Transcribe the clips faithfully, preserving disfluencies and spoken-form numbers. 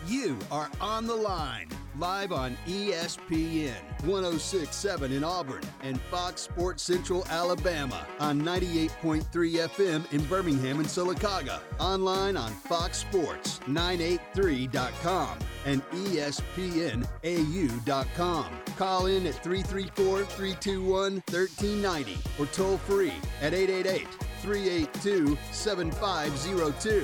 You are on the line, live on E S P N, one oh six point seven in Auburn, and Fox Sports Central Alabama on ninety-eight point three F M in Birmingham and Sylacauga. Online on fox sports nine eighty-three dot com and E S P N A U dot com. Call in at three three four, three two one, one three nine zero or toll free at eight eight eight, three eight two, seven five zero two.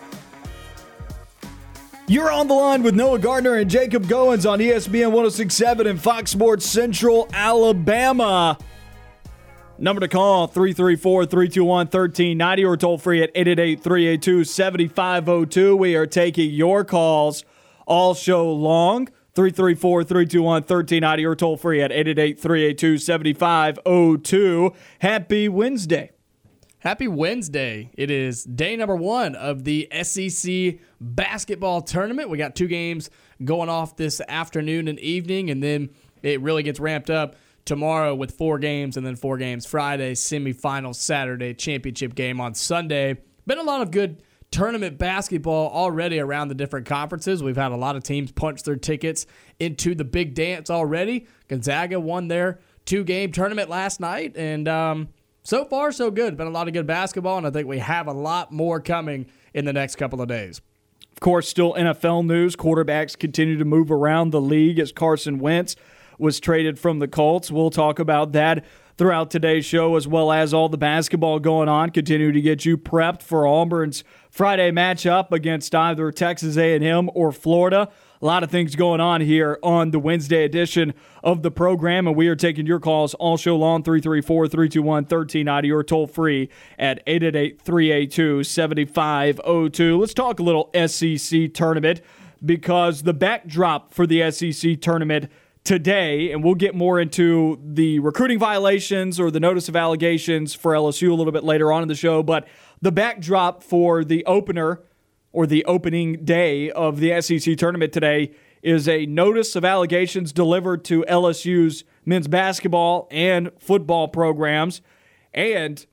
You're on the line with Noah Gardner and Jacob Goins on E S P N one oh six point seven and Fox Sports Central Alabama. Number to call, three three four, three two one, one three nine zero or toll free at eight eight eight, three eight two, seven five zero two. We are taking your calls all show long. three three four, three two one, one three nine zero or toll free at eight eight eight, three eight two, seven five zero two. Happy Wednesday. Happy Wednesday. It is day number one of the S E C basketball tournament. We got two games going off this afternoon and evening, and then it really gets ramped up tomorrow with four games, and then four games Friday, semifinal Saturday, championship game on Sunday. Been a lot of good tournament basketball already around the different conferences. We've had a lot of teams punch their tickets into the big dance already. Gonzaga won their two-game tournament last night, and um, so far, so good. Been a lot of good basketball, and I think we have a lot more coming in the next couple of days. Of course, still N F L news. Quarterbacks continue to move around the league as Carson Wentz was traded from the Colts. We'll talk about that throughout today's show, as well as all the basketball going on. Continue to get you prepped for Auburn's Friday matchup against either Texas A and M or Florida. A lot of things going on here on the Wednesday edition of the program, and we are taking your calls all show long, three three four, three two one, one three nine zero or toll free at eight eight eight, three eight two, seven five zero two. Let's talk a little S E C tournament, because the backdrop for the S E C tournament today, and we'll get more into the recruiting violations or the notice of allegations for L S U a little bit later on in the show, but the backdrop for the opener or the opening day of the S E C tournament today is a notice of allegations delivered to L S U's men's basketball and football programs, and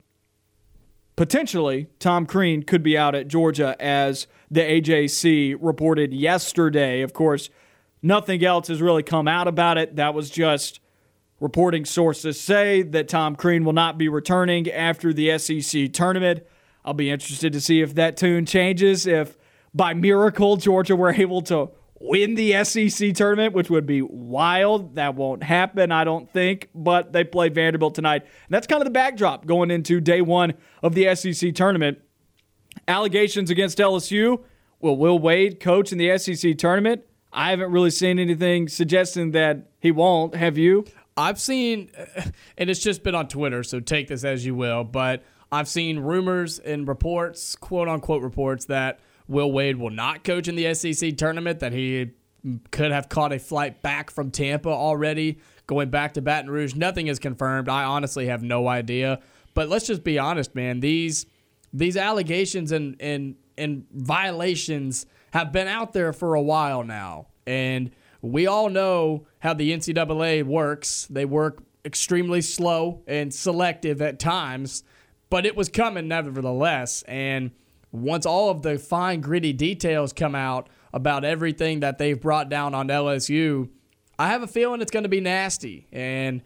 potentially Tom Crean could be out at Georgia, as the A J C reported yesterday. Of course, nothing else has really come out about it. That was just reporting sources say that Tom Crean will not be returning after the S E C tournament. I'll be interested to see if that tune changes, if by miracle Georgia were able to win the S E C tournament, which would be wild. That won't happen, I don't think, but they play Vanderbilt tonight. And that's kind of the backdrop going into day one of the S E C tournament. Allegations against L S U. Will Will Wade coach in the S E C tournament? I haven't really seen anything suggesting that he won't. Have you? I've seen, and it's just been on Twitter, so take this as you will, but I've seen rumors and reports, quote-unquote reports, that Will Wade will not coach in the S E C tournament, that he could have caught a flight back from Tampa already, going back to Baton Rouge. Nothing is confirmed. I honestly have no idea. But let's just be honest, man. These these allegations and, and, and violations have been out there for a while now. And we all know how the N C double A works. They work extremely slow and selective at times, but it was coming nevertheless. And once all of the fine, gritty details come out about everything that they've brought down on L S U, I have a feeling it's going to be nasty. And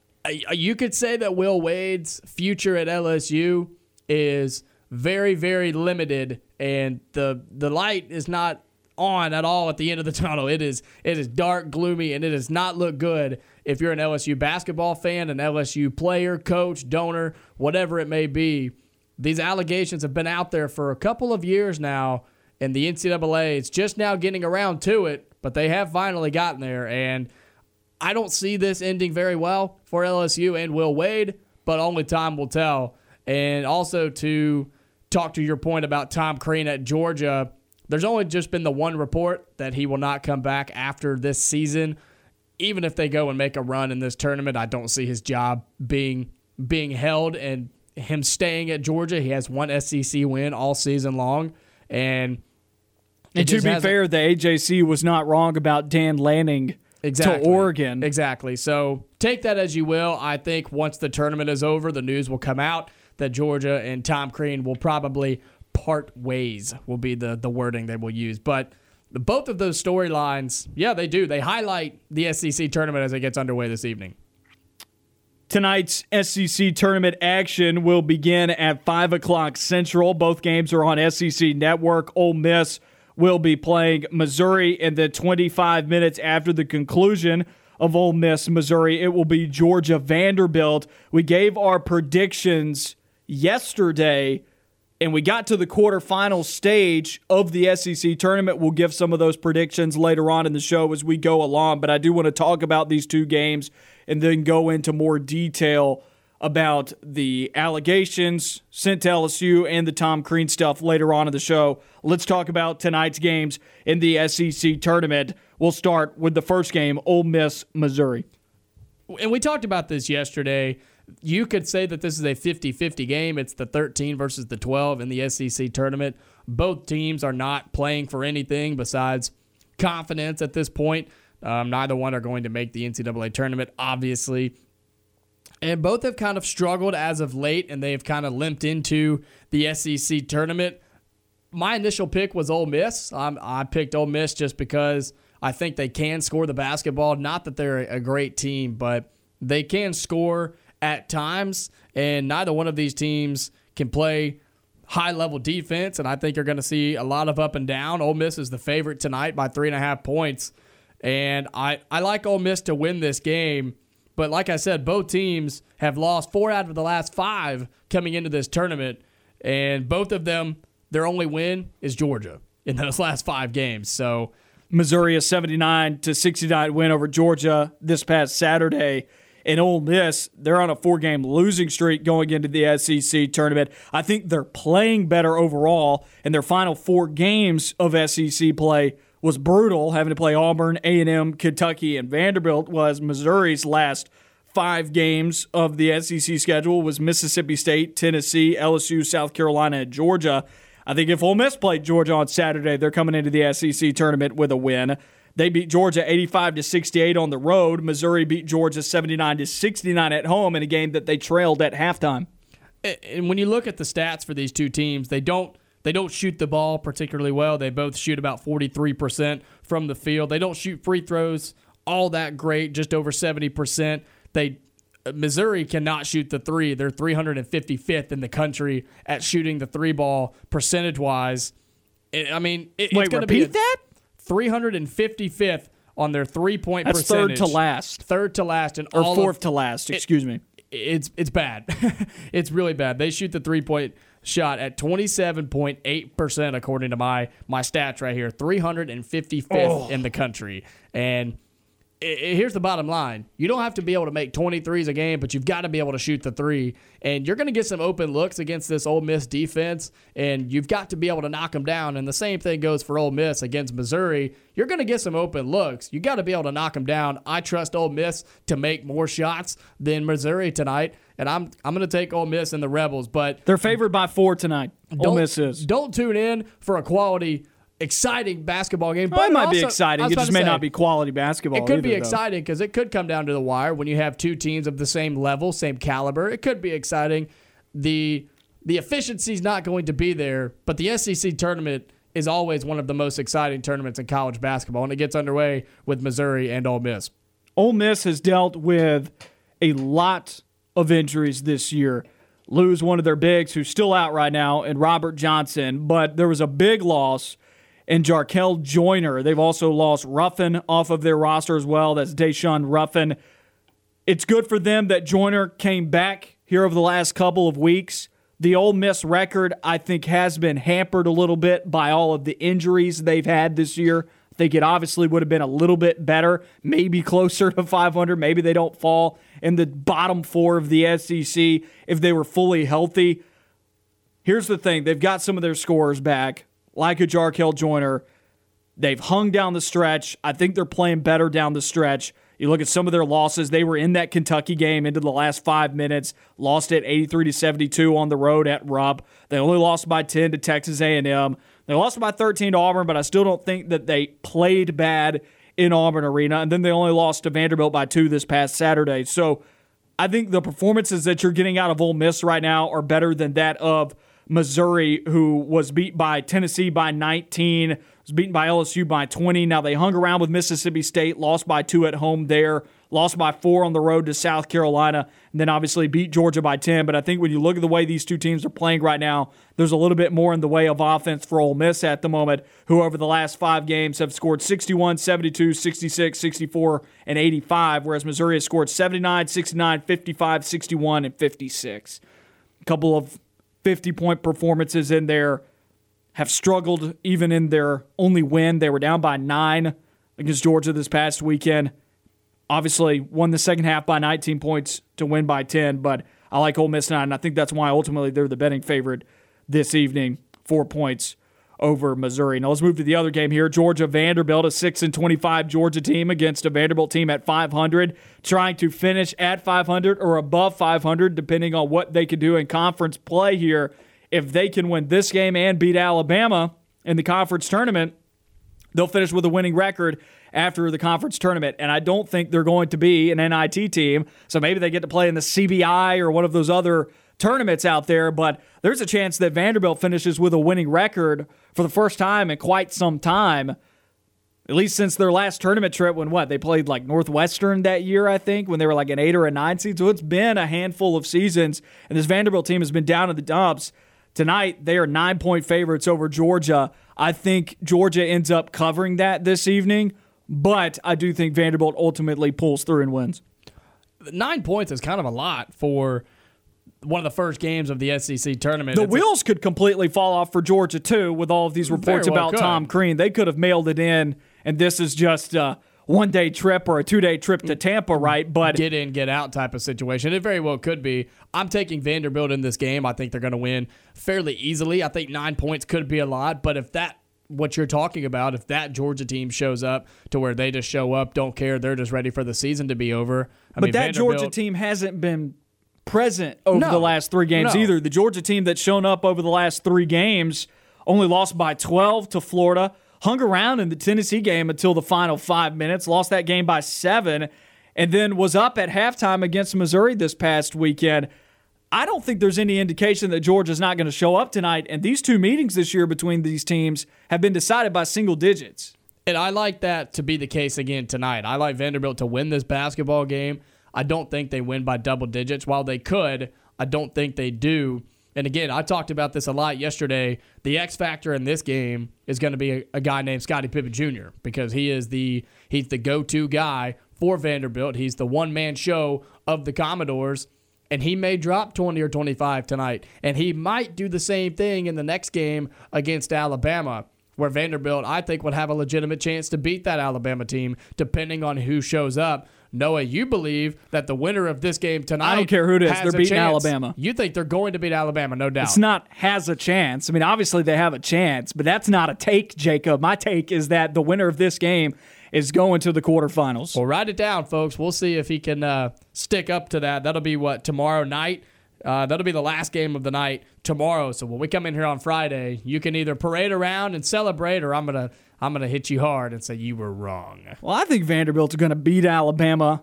you could say that Will Wade's future at L S U is very, very limited, and the the light is not on at all at the end of the tunnel. It is it is dark, gloomy, and it does not look good if you're an L S U basketball fan, an L S U player, coach, donor, whatever it may be. These allegations have been out there for a couple of years now, and the N C double A is just now getting around to it, but they have finally gotten there, and I don't see this ending very well for L S U and Will Wade, but only time will tell. And also, to talk to your point about Tom Crean at Georgia, there's only just been the one report that he will not come back after this season. Even if they go and make a run in this tournament, I don't see his job being being held and him staying at Georgia. He has one S E C win all season long. And, and to be fair, the A J C was not wrong about Dan Lanning exactly, to Oregon. Exactly. So take that as you will. I think once the tournament is over, the news will come out that Georgia and Tom Crean will probably part ways, will be the, the wording they will use. But both of those storylines, yeah, they do. They highlight the S E C tournament as it gets underway this evening. Tonight's S E C tournament action will begin at five o'clock Central. Both games are on S E C Network. Ole Miss will be playing Missouri, and then twenty-five minutes after the conclusion of Ole Miss Missouri, it will be Georgia Vanderbilt. We gave our predictions yesterday, and we got to the quarterfinal stage of the S E C tournament. We'll give some of those predictions later on in the show as we go along, but I do want to talk about these two games and then go into more detail about the allegations sent to L S U and the Tom Crean stuff later on in the show. Let's talk about tonight's games in the S E C tournament. We'll start with the first game, Ole Miss, Missouri. And we talked about this yesterday. You could say that this is a fifty-fifty game. It's the thirteen versus the twelve in the S E C tournament. Both teams are not playing for anything besides confidence at this point. Um, neither one are going to make the N C double A tournament, obviously. And both have kind of struggled as of late, and they've kind of limped into the S E C tournament. My initial pick was Ole Miss. Um, I picked Ole Miss just because I think they can score the basketball. Not that they're a great team, but they can score at times, and neither one of these teams can play high-level defense, and I think you're going to see a lot of up and down. Ole Miss is the favorite tonight by three and a half points, and I, I like Ole Miss to win this game, but like I said, both teams have lost four out of the last five coming into this tournament, and both of them, their only win is Georgia in those last five games. So Missouri a seventy-nine to sixty-nine win over Georgia this past Saturday. And Ole Miss, they're on a four-game losing streak going into the S E C tournament. I think they're playing better overall, and their final four games of S E C play was brutal, having to play Auburn, A and M, Kentucky, and Vanderbilt, was Missouri's last five games of the S E C schedule was Mississippi State, Tennessee, L S U, South Carolina, and Georgia. I think if Ole Miss played Georgia on Saturday, they're coming into the S E C tournament with a win. They beat Georgia eighty-five to sixty-eight on the road. Missouri beat Georgia seventy-nine to sixty-nine at home in a game that they trailed at halftime. And when you look at the stats for these two teams, they don't they don't shoot the ball particularly well. They both shoot about forty-three percent from the field. They don't shoot free throws all that great, just over seventy percent. They Missouri cannot shoot the three. They're three hundred fifty-fifth in the country at shooting the three ball percentage-wise. I mean, it, Wait, it's going to repeat be that? three hundred fifty-fifth on their three-point That's percentage. third to last. Third to last. And or all fourth of, to last, excuse it, me. It's it's bad. It's really bad. They shoot the three-point shot at twenty-seven point eight percent according to my my stats right here. three hundred fifty-fifth oh. in the country. And it, it, here's the bottom line. You don't have to be able to make twenty-threes a game, but you've got to be able to shoot the three. And you're going to get some open looks against this Ole Miss defense, and you've got to be able to knock them down. And the same thing goes for Ole Miss against Missouri. You're going to get some open looks. You got to be able to knock them down. I trust Ole Miss to make more shots than Missouri tonight, and I'm I'm going to take Ole Miss and the Rebels. But they're favored by four tonight. Ole Miss is. Don't tune in for a quality, exciting basketball game. Well, but it might also, be exciting. It just may say, not be quality basketball. It could either, be though. exciting because it could come down to the wire when you have two teams of the same level, same caliber. It could be exciting. The the efficiency is not going to be there, but the S E C tournament is always one of the most exciting tournaments in college basketball, and it gets underway with Missouri and Ole Miss. Ole Miss has dealt with a lot of injuries this year. Lose one of their bigs who's still out right now, and Robert Johnson, but there was a big loss in Jarkel Joyner. They've also lost Ruffin off of their roster as well. That's Deshaun Ruffin. It's good for them that Joyner came back here over the last couple of weeks. The Ole Miss record, I think, has been hampered a little bit by all of the injuries they've had this year. I think it obviously would have been a little bit better, maybe closer to five hundred. Maybe they don't fall in the bottom four of the S E C if they were fully healthy. Here's the thing. They've got some of their scorers back, like a Jarkel Joyner. They've hung down the stretch. I think they're playing better down the stretch. You look at some of their losses. They were in that Kentucky game into the last five minutes, lost it eighty-three to seventy-two on the road at Rupp. They only lost by ten to Texas A and M. They lost by thirteen to Auburn, but I still don't think that they played bad in Auburn Arena. And then they only lost to Vanderbilt by two this past Saturday. So I think the performances that you're getting out of Ole Miss right now are better than that of Missouri, who was beat by Tennessee by nineteen. It was beaten by L S U by twenty. Now they hung around with Mississippi State, lost by two at home there, lost by four on the road to South Carolina, and then obviously beat Georgia by ten. But I think when you look at the way these two teams are playing right now, there's a little bit more in the way of offense for Ole Miss at the moment, who over the last five games have scored sixty-one, seventy-two, sixty-six, sixty-four, and eighty-five, whereas Missouri has scored seventy-nine, sixty-nine, fifty-five, sixty-one, and fifty-six. A couple of fifty-point performances in there. Have struggled even in their only win. They were down by nine against Georgia this past weekend. Obviously, won the second half by nineteen points to win by ten, but I like Ole Miss tonight, and I think that's why ultimately they're the betting favorite this evening, four points over Missouri. Now let's move to the other game here. Georgia-Vanderbilt, a six and twenty-five Georgia team against a Vanderbilt team at five hundred, trying to finish at five hundred or above five hundred, depending on what they can do in conference play here. If they can win this game and beat Alabama in the conference tournament, they'll finish with a winning record after the conference tournament. And I don't think they're going to be an N I T team, so maybe they get to play in the C B I or one of those other tournaments out there, but there's a chance that Vanderbilt finishes with a winning record for the first time in quite some time, at least since their last tournament trip when, what, they played like Northwestern that year, I think, when they were like an eight or a nine seed. So it's been a handful of seasons, and this Vanderbilt team has been down in the dumps. Tonight, they are nine-point favorites over Georgia. I think Georgia ends up covering that this evening, but I do think Vanderbilt ultimately pulls through and wins. Nine points is kind of a lot for one of the first games of the S E C tournament. The it's wheels a- could completely fall off for Georgia, too, with all of these reports well about could. Tom Crean. They could have mailed it in, and this is just a one-day trip or a two-day trip to Tampa, right? But get in, get out type of situation. It very well could be. I'm taking Vanderbilt in this game. I think they're going to win fairly easily. I think nine points could be a lot, but if that, what you're talking about, if that Georgia team shows up to where they just show up, don't care, they're just ready for the season to be over. I but mean, that Georgia team hasn't been present over No. the last three games No. either. The Georgia team that's shown up over the last three games only lost by twelve to Florida, hung around in the Tennessee game until the final five minutes, lost that game by seven, and then was up at halftime against Missouri this past weekend. I don't think there's any indication that Georgia's not going to show up tonight, and these two meetings this year between these teams have been decided by single digits. And I like that to be the case again tonight. I like Vanderbilt to win this basketball game. I don't think they win by double digits. While they could, I don't think they do. And again, I talked about this a lot yesterday. The X factor in this game is going to be a, a guy named Scottie Pippen Junior because he is the he's the go-to guy for Vanderbilt. He's the one-man show of the Commodores, and he may drop twenty or twenty-five tonight. And he might do the same thing in the next game against Alabama, where Vanderbilt, I think, would have a legitimate chance to beat that Alabama team, depending on who shows up. Noah, you believe that the winner of this game tonight, I don't care who it is, has they're a beating chance. Alabama. You think they're going to beat Alabama, no doubt. It's not has a chance. I mean, obviously they have a chance, but that's not a take, Jacob. My take is that the winner of this game is going to the quarterfinals. Well, write it down, folks. We'll see if he can uh, stick up to that. That'll be, what, tomorrow night? Uh, that'll be the last game of the night tomorrow. So when we come in here on Friday, you can either parade around and celebrate, or I'm gonna I'm gonna hit you hard and say you were wrong. Well, I think Vanderbilt's going to beat Alabama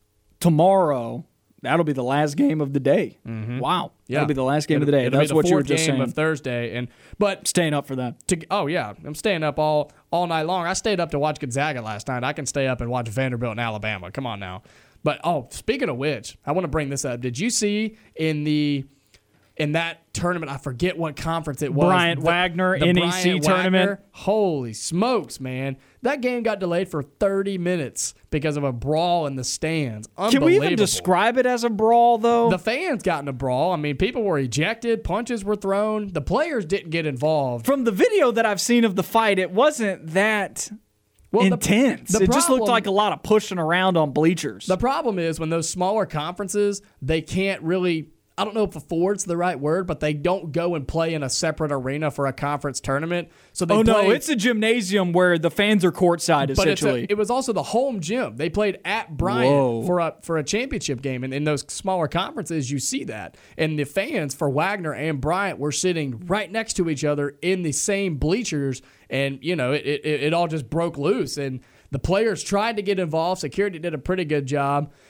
tomorrow. That'll be the last game of the day. Mm-hmm. Wow, Yeah, that'll be the last game it'll, of the day. It'll That's be the what you were fourth just game saying. of Thursday, and but Staying up for that. to oh yeah, I'm staying up all all night long. I stayed up to watch Gonzaga last night. I can stay up and watch Vanderbilt and Alabama. Come on now. But oh, speaking of which, I want to bring this up. Did you see in the in that tournament, I forget what conference it was. Bryant the, Wagner, the N E C Bryant tournament. Wagner. Holy smokes, man. That game got delayed for thirty minutes because of a brawl in the stands. Can we even describe it as a brawl, though? The fans got in a brawl. I mean, people were ejected. Punches were thrown. The players didn't get involved. From the video that I've seen of the fight, it wasn't that Well, the- intense. the it just looked problem- like a lot of pushing around on bleachers. The problem is when those smaller conferences, they can't really, I don't know if afford's the right word, but they don't go and play in a separate arena for a conference tournament. So they oh, play, no, it's a gymnasium where the fans are courtside, but it's essentially. a, it was also the home gym. They played at Bryant Whoa. for a for a championship game. And in those smaller conferences, you see that. And the fans for Wagner and Bryant were sitting right next to each other in the same bleachers. And, you know, it, it, it all just broke loose. And the players tried to get involved. Security did a pretty good job.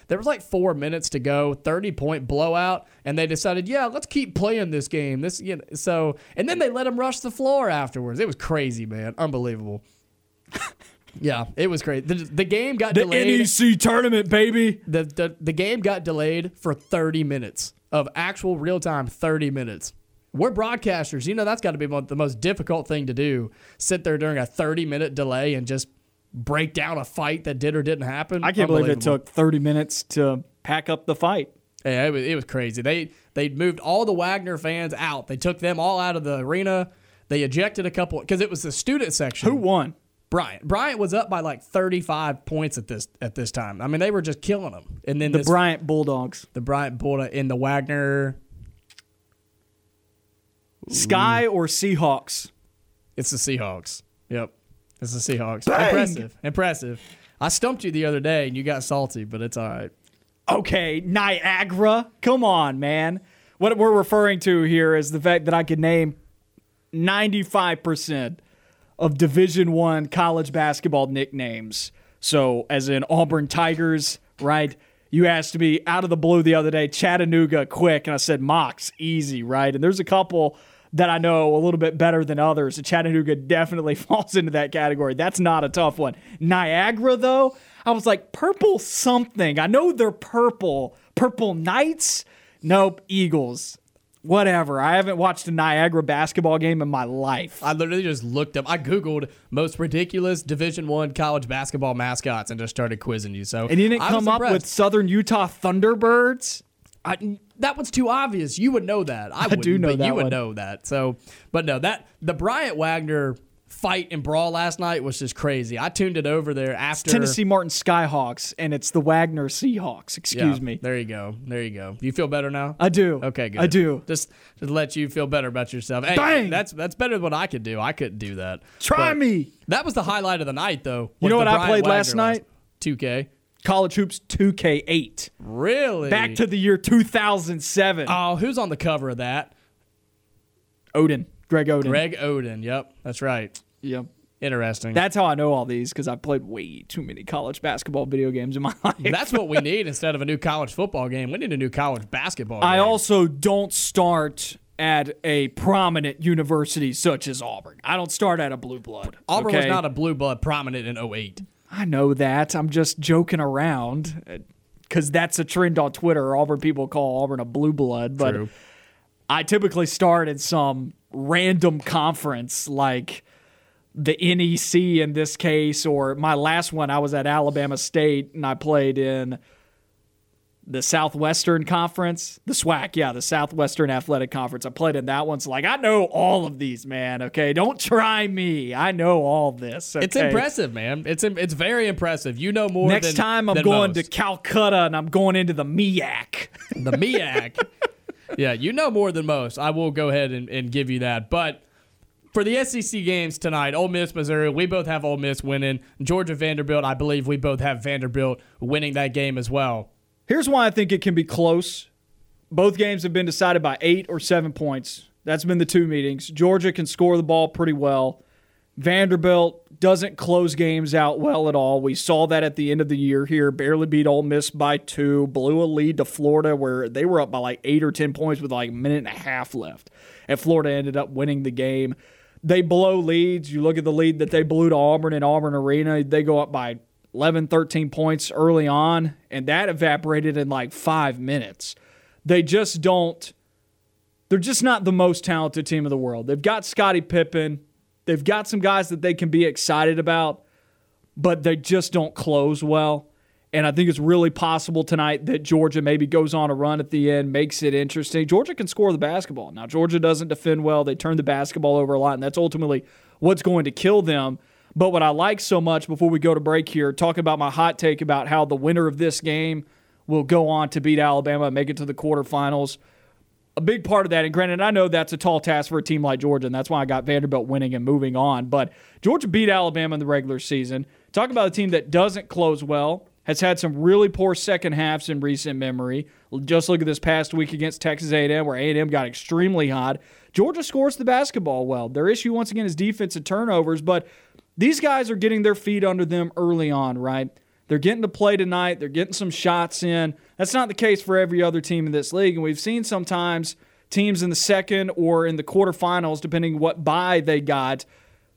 there was like four minutes to go, thirty-point blowout, and they decided, yeah, let's keep playing this game. This, you know, so, and then they let them rush the floor afterwards. It was crazy, man. Unbelievable. Yeah, it was great. The, the game got the delayed. N E C tournament, baby. The, the the game got delayed for thirty minutes of actual real time. thirty minutes. We're broadcasters. You know that's got to be the most difficult thing to do. Sit there during a thirty minute delay and just break down a fight that did or didn't happen. I can't believe it took thirty minutes to pack up the fight. Yeah, it was, it was crazy. They they moved all the Wagner fans out. They took them all out of the arena. They ejected a couple because it was the student section. Who won? Bryant. Bryant was up by like thirty-five points at this at this time. I mean, they were just killing them. And then the this, Bryant Bulldogs. The Bryant Bulldog in the Wagner. Sky or Seahawks? It's the Seahawks. Yep. It's the Seahawks. Bang! Impressive. Impressive. I stumped you the other day and you got salty, but it's all right. Okay, Niagara. Come on, man. What we're referring to here is the fact that I could name ninety-five percent of Division One college basketball nicknames. So, as in Auburn Tigers, right? You asked me out of the blue the other day, Chattanooga, quick, and I said Mox, easy, right? And there's a couple that I know a little bit better than others. And Chattanooga definitely falls into that category. That's not a tough one. Niagara, though, I was like, purple something. I know they're purple. Purple Knights? Nope, Eagles. Whatever. I haven't watched a Niagara basketball game in my life. I literally just looked up. I Googled most ridiculous Division One college basketball mascots and just started quizzing you. So And you didn't I come was up impressed. with Southern Utah Thunderbirds? I, that was too obvious. You would know that. I, I do wouldn't, know but that you would one. know that. So, but no, that the Bryant Wagner fight and brawl last night was just crazy. I tuned it over there after Tennessee Martin Skyhawks, and it's the Wagner Seahawks. Excuse Yeah, me. There you go. There you go. You feel better now? I do. Okay, good. I do. Just to let you feel better about yourself. Hey, Bang! That's that's better than what I could do. I couldn't do that. Try But me. That was the highlight of the night, though. You was know the what I Bryant played Wagner last night? two K. College Hoops two K eight. Really? Back to the year two thousand seven. Oh, who's on the cover of that? Odin. Greg Oden. Greg Oden. Yep, that's right. Yep. Interesting. That's how I know all these, because I've played way too many college basketball video games in my life. That's what we need instead of a new college football game. We need a new college basketball game. I also don't start at a prominent university such as Auburn. I don't start at a blue blood. Auburn okay? was not a blue blood prominent in oh eight. I know that. I'm just joking around because that's a trend on Twitter. Auburn people call Auburn a blue blood, but True. I typically start in some random conference like the N E C in this case, or my last one, I was at Alabama State and I played in the Southwestern Conference, the SWAC, yeah, the Southwestern Athletic Conference. I played in that one. So, like, I know all of these, man, okay? Don't try me. I know all this, okay? It's impressive, man. It's it's very impressive. You know more Next than time I'm than going most. to Calcutta and I'm going into the M E A C. The M E A C. Yeah, you know more than most. I will go ahead and, and give you that. But for the S E C games tonight, Ole Miss, Missouri, we both have Ole Miss winning. Georgia, Vanderbilt, I believe we both have Vanderbilt winning that game as well. Here's why I think it can be close. Both games have been decided by eight or seven points. That's been the two meetings. Georgia can score the ball pretty well. Vanderbilt doesn't close games out well at all. We saw that at the end of the year here. Barely beat Ole Miss by two. Blew a lead to Florida where they were up by like eight or ten points with like a minute and a half left. And Florida ended up winning the game. They blow leads. You look at the lead that they blew to Auburn in Auburn Arena. They go up by eleven, thirteen points early on, and that evaporated in like five minutes. They just don't – they're just not the most talented team in the world. They've got Scottie Pippen. They've got some guys that they can be excited about, but they just don't close well. And I think it's really possible tonight that Georgia maybe goes on a run at the end, makes it interesting. Georgia can score the basketball. Now, Georgia doesn't defend well. They turn the basketball over a lot, and that's ultimately what's going to kill them. But what I like so much before we go to break here, talking about my hot take about how the winner of this game will go on to beat Alabama and make it to the quarterfinals. A big part of that, and granted, I know that's a tall task for a team like Georgia, and that's why I got Vanderbilt winning and moving on. But Georgia beat Alabama in the regular season. Talk about a team that doesn't close well, has had some really poor second halves in recent memory. Just look at this past week against Texas A and M, where A and M got extremely hot. Georgia scores the basketball well. Their issue, once again, is defensive turnovers, but these guys are getting their feet under them early on, right? They're getting to play tonight. They're getting some shots in. That's not the case for every other team in this league. And we've seen sometimes teams in the second or in the quarterfinals, depending what bye they got,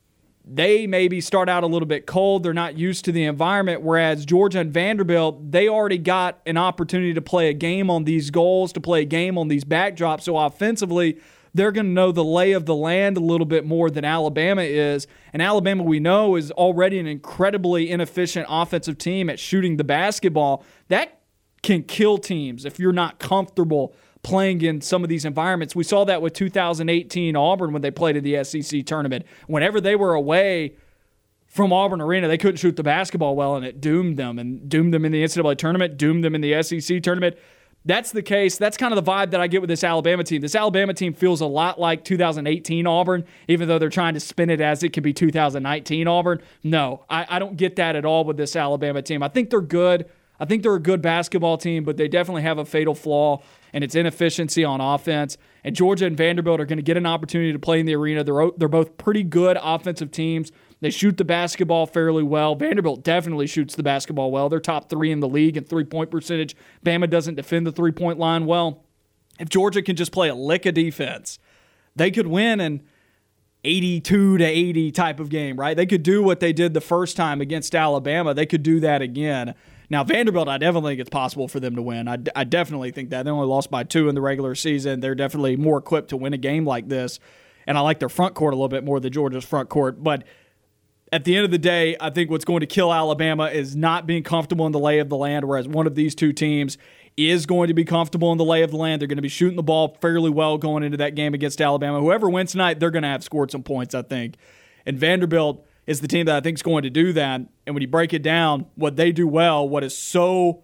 they maybe start out a little bit cold. They're not used to the environment, whereas Georgia and Vanderbilt, they already got an opportunity to play a game on these goals, to play a game on these backdrops. So offensively, they're going to know the lay of the land a little bit more than Alabama is. And Alabama, we know, is already an incredibly inefficient offensive team at shooting the basketball. That can kill teams if you're not comfortable playing in some of these environments. We saw that with two thousand eighteen Auburn when they played in the S E C tournament. Whenever they were away from Auburn Arena, they couldn't shoot the basketball well, and it doomed them, and doomed them in the N C double A tournament, doomed them in the S E C tournament. That's the case. That's kind of the vibe that I get with this Alabama team. This Alabama team feels a lot like two thousand eighteen Auburn, even though they're trying to spin it as it could be two thousand nineteen Auburn. No, I, I don't get that at all with this Alabama team. I think they're good. I think they're a good basketball team, but they definitely have a fatal flaw, and it's inefficiency on offense. And Georgia and Vanderbilt are going to get an opportunity to play in the arena. They're, they're both pretty good offensive teams. They shoot the basketball fairly well. Vanderbilt definitely shoots the basketball well. They're top three in the league in three-point percentage. Bama doesn't defend the three-point line well. If Georgia can just play a lick of defense, they could win an eighty-two to eighty type of game, right? They could do what they did the first time against Alabama. They could do that again. Now, Vanderbilt, I definitely think it's possible for them to win. I, I definitely think that. They only lost by two in the regular season. They're definitely more equipped to win a game like this. And I like their front court a little bit more than Georgia's front court. But at the end of the day, I think what's going to kill Alabama is not being comfortable in the lay of the land, whereas one of these two teams is going to be comfortable in the lay of the land. They're going to be shooting the ball fairly well going into that game against Alabama. Whoever wins tonight, they're going to have scored some points, I think. And Vanderbilt is the team that I think is going to do that. And when you break it down, what they do well, what is so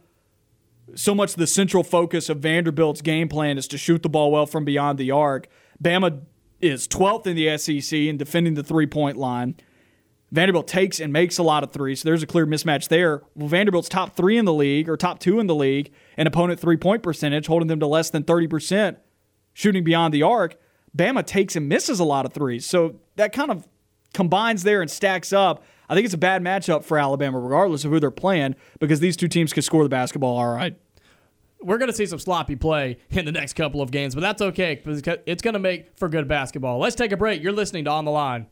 so much the central focus of Vanderbilt's game plan is to shoot the ball well from beyond the arc. Bama is twelfth in the S E C in defending the three-point line. Vanderbilt takes and makes a lot of threes, so there's a clear mismatch there. Well, Vanderbilt's top three in the league, or top two in the league, in opponent three-point percentage, holding them to less than thirty percent shooting beyond the arc. Bama takes and misses a lot of threes, so that kind of combines there and stacks up. I think it's a bad matchup for Alabama, regardless of who they're playing, because these two teams can score the basketball all right. We're going to see some sloppy play in the next couple of games, but that's okay because it's going to make for good basketball. Let's take a break. You're listening to On the Line.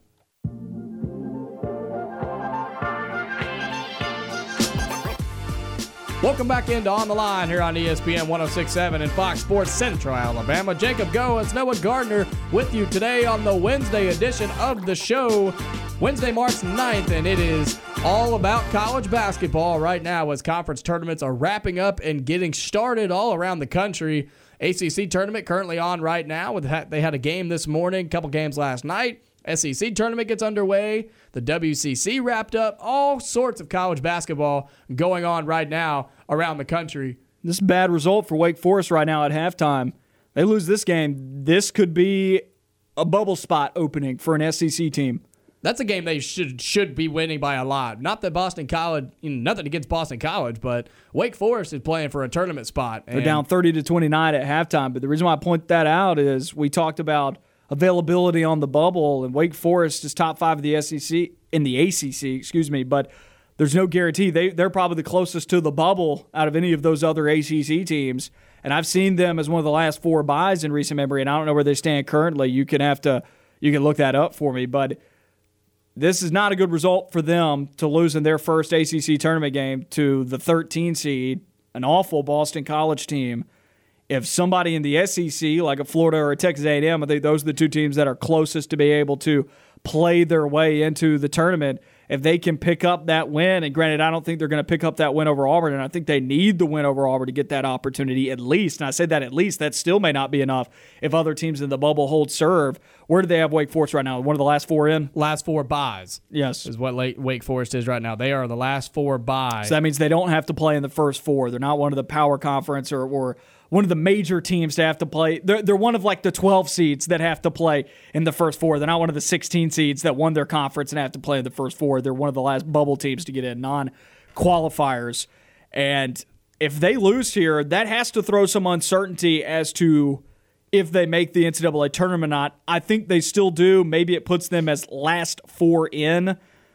Welcome back into On the Line here on E S P N one oh six point seven and Fox Sports Central Alabama. Jacob Goins, Noah Gardner with you today on the Wednesday edition of the show, Wednesday, March ninth, and it is all about college basketball right now as conference tournaments are wrapping up and getting started all around the country. A C C tournament currently on right now. They had a game this morning, a couple games last night. S E C tournament gets underway. The W C C wrapped up. All sorts of college basketball going on right now around the country. This is a bad result for Wake Forest right now at halftime. They lose this game. This could be a bubble spot opening for an S E C team. That's a game they should should be winning by a lot. Not that Boston College, you know, nothing against Boston College, but Wake Forest is playing for a tournament spot. They're down thirty to twenty-nine at halftime. But the reason why I point that out is we talked about availability on the bubble, and Wake Forest is top five of the S E C in the A C C, excuse me, but there's no guarantee. They, they're probably the closest to the bubble out of any of those other A C C teams, and I've seen them as one of the last four buys in recent memory, and I don't know where they stand currently. You can have to, you can look that up for me, but this is not a good result for them to lose in their first A C C tournament game to the thirteen seed, an awful Boston College team. If somebody in the S E C, like a Florida or a Texas A and M, I think those are the two teams that are closest to be able to play their way into the tournament. If they can pick up that win, and granted, I don't think they're going to pick up that win over Auburn, and I think they need the win over Auburn to get that opportunity at least. And I say that at least. That still may not be enough if other teams in the bubble hold serve. Where do they have Wake Forest right now? One of the last four in? Last four buys. Yes. Is what Wake Forest is right now. They are the last four buys. So that means they don't have to play in the first four. They're not one of the power conference or, or one of the major teams to have to play. They're, they're one of like the twelve seeds that have to play in the first four. They're not one of the sixteen seeds that won their conference and have to play in the first four. They're one of the last bubble teams to get in, non-qualifiers. And if they lose here, that has to throw some uncertainty as to if they make the N C double A tournament or not. I think they still do. Maybe it puts them as last four in.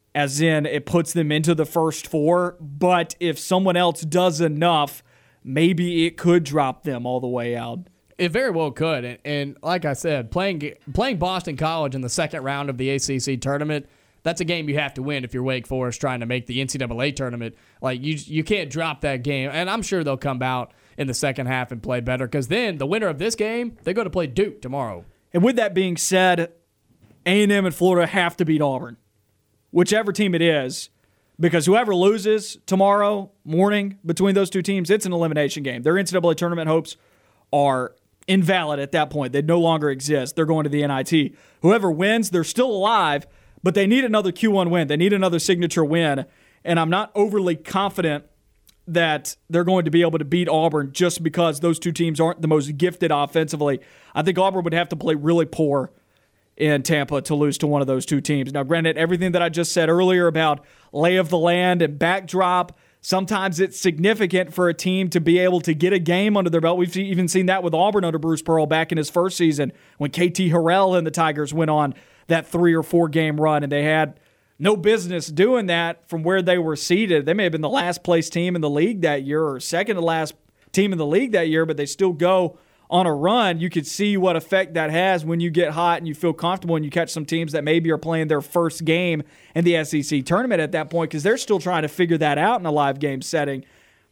as in it puts them into the first four. But if someone else does enough, maybe it could drop them all the way out. It very well could. And, and like I said, playing playing Boston College in the second round of the A C C tournament, that's a game you have to win if you're Wake Forest trying to make the N C double A tournament. Like, you you can't drop that game. And I'm sure they'll come out in the second half and play better, because then the winner of this game, they go to play Duke tomorrow. And with that being said, A and M and Florida have to beat Auburn, whichever team it is, because whoever loses tomorrow morning between those two teams, it's an elimination game. Their N C double A tournament hopes are invalid at that point. They no longer exist. They're going to the N I T. Whoever wins, they're still alive, but they need another Q one win. They need another signature win, and I'm not overly confident that they're going to be able to beat Auburn just because those two teams aren't the most gifted offensively. I think Auburn would have to play really poor in Tampa to lose to one of those two teams. Now, granted, everything that I just said earlier about lay of the land and backdrop, sometimes it's significant for a team to be able to get a game under their belt. We've even seen that with Auburn under Bruce Pearl back in his first season when K T Harrell and the Tigers went on that three or four game run, and they had no business doing that from where they were seated. They may have been the last place team in the league that year or second to last team in the league that year, but they still go on a run. You could see what effect that has when you get hot and you feel comfortable and you catch some teams that maybe are playing their first game in the S E C tournament at that point, because they're still trying to figure that out in a live game setting.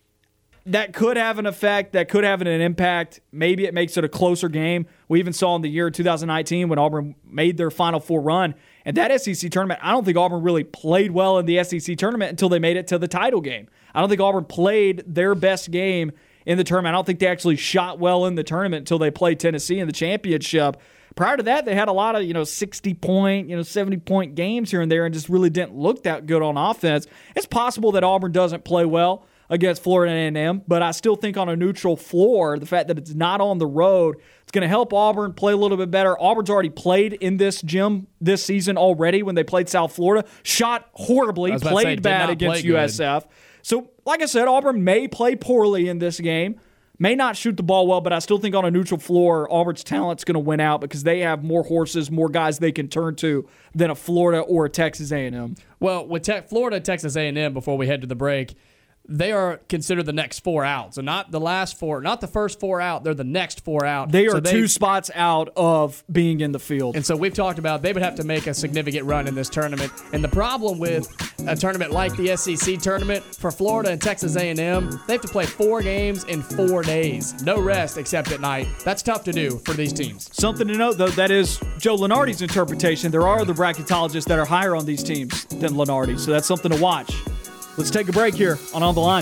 That could have an effect. That could have an impact. Maybe it makes it a closer game. We even saw in the year two thousand nineteen when Auburn made their Final Four run. And that S E C tournament, I don't think Auburn really played well in the S E C tournament until they made it to the title game. I don't think Auburn played their best game in the tournament. I don't think they actually shot well in the tournament until they played Tennessee in the championship. Prior to that, they had a lot of, you know, sixty-point, you know, seventy-point games here and there and just really didn't look that good on offense. It's possible that Auburn doesn't play well against Florida A and M, but I still think on a neutral floor, the fact that it's not on the road, it's going to help Auburn play a little bit better. Auburn's already played in this gym this season already when they played South Florida. Shot horribly, played say, bad against U S F. Good. So, like I said, Auburn may play poorly in this game, may not shoot the ball well, but I still think on a neutral floor, Auburn's talent's going to win out because they have more horses, more guys they can turn to than a Florida or a Texas A and M. Well, with te- Florida, Texas A and M, before we head to the break, they are considered the next four out. So not the last four, not the first four out. They're the next four out. They are so two spots out of being in the field. And so we've talked about they would have to make a significant run in this tournament. And the problem with a tournament like the S E C tournament for Florida and Texas A and M, they have to play four games in four days. No rest except at night. That's tough to do for these teams. Something to note, though, that is Joe Lunardi's interpretation. There are other bracketologists that are higher on these teams than Lunardi, so that's something to watch. Let's take a break here on On the Line.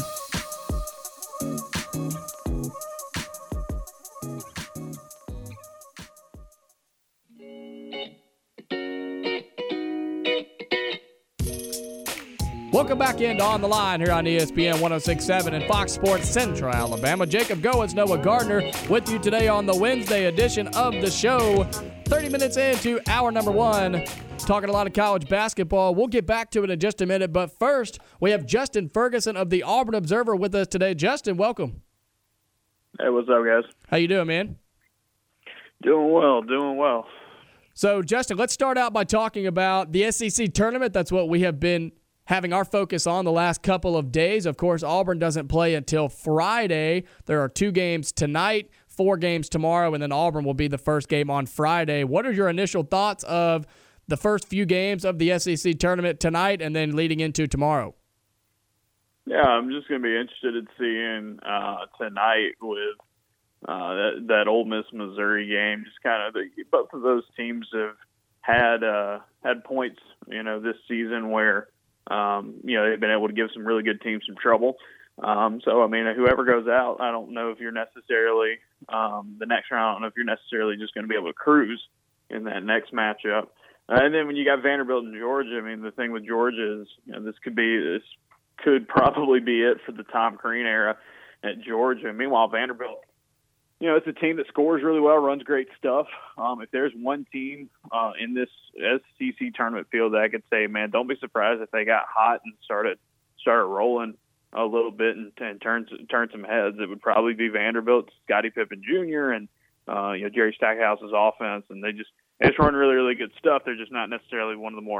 Welcome back into On the Line here on E S P N one oh six point seven and Fox Sports Central Alabama. Jacob Goins, Noah Gardner with you today on the Wednesday edition of the show. thirty minutes into hour number one, talking a lot of college basketball. We'll get back to it in just a minute, but first, we have Justin Ferguson of the Auburn Observer with us today. Justin, welcome. Hey, what's up, guys? How you doing, man? Doing well, doing well. So, Justin, let's start out by talking about the S E C tournament. That's what we have been having our focus on the last couple of days. Of course, Auburn doesn't play until Friday. There are two games tonight, four games tomorrow, and then Auburn will be the first game on Friday. What are your initial thoughts of the first few games of the S E C tournament tonight and then leading into tomorrow? Yeah, I'm just going to be interested in seeing uh, tonight with uh, that, that Ole Miss Missouri game. Just kind of the, both of those teams have had uh, had points, you know, this season where um, you know they've been able to give some really good teams some trouble. Um, so I mean, whoever goes out, I don't know if you're necessarily um, the next round. I don't know if you're necessarily just going to be able to cruise in that next matchup. Uh, and then when you got Vanderbilt and Georgia, I mean, the thing with Georgia is, you know, this could be this could probably be it for the Tom Crean era at Georgia. Meanwhile, Vanderbilt, you know, it's a team that scores really well, runs great stuff. Um, if there's one team uh, in this S E C tournament field that I could say, man, don't be surprised if they got hot and started started rolling a little bit and, and turn turn some heads, it would probably be Vanderbilt, Scottie Pippen Junior, and uh, you know Jerry Stackhouse's offense, and they just they just run really really good stuff. They're just not necessarily one of the more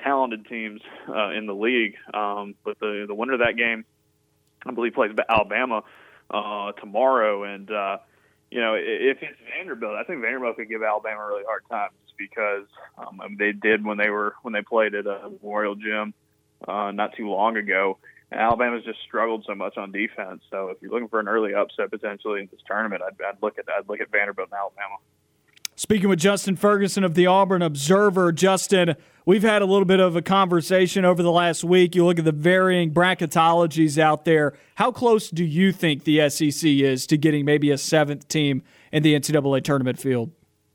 talented teams uh, in the league. Um, but the the winner of that game, I believe, plays Alabama uh, tomorrow. And uh, you know, if it's Vanderbilt, I think Vanderbilt could give Alabama a really hard time, just because um, I mean, they did when they were when they played at uh, Memorial Gym uh, not too long ago. And Alabama's just struggled so much on defense. So if you're looking for an early upset potentially in this tournament, I'd, I'd look at I'd look at Vanderbilt and Alabama. Speaking with Justin Ferguson of the Auburn Observer. Justin, we've had a little bit of a conversation over the last week. You look at the varying bracketologies out there. How close do you think the S E C is to getting maybe a seventh team in the N C double A tournament field?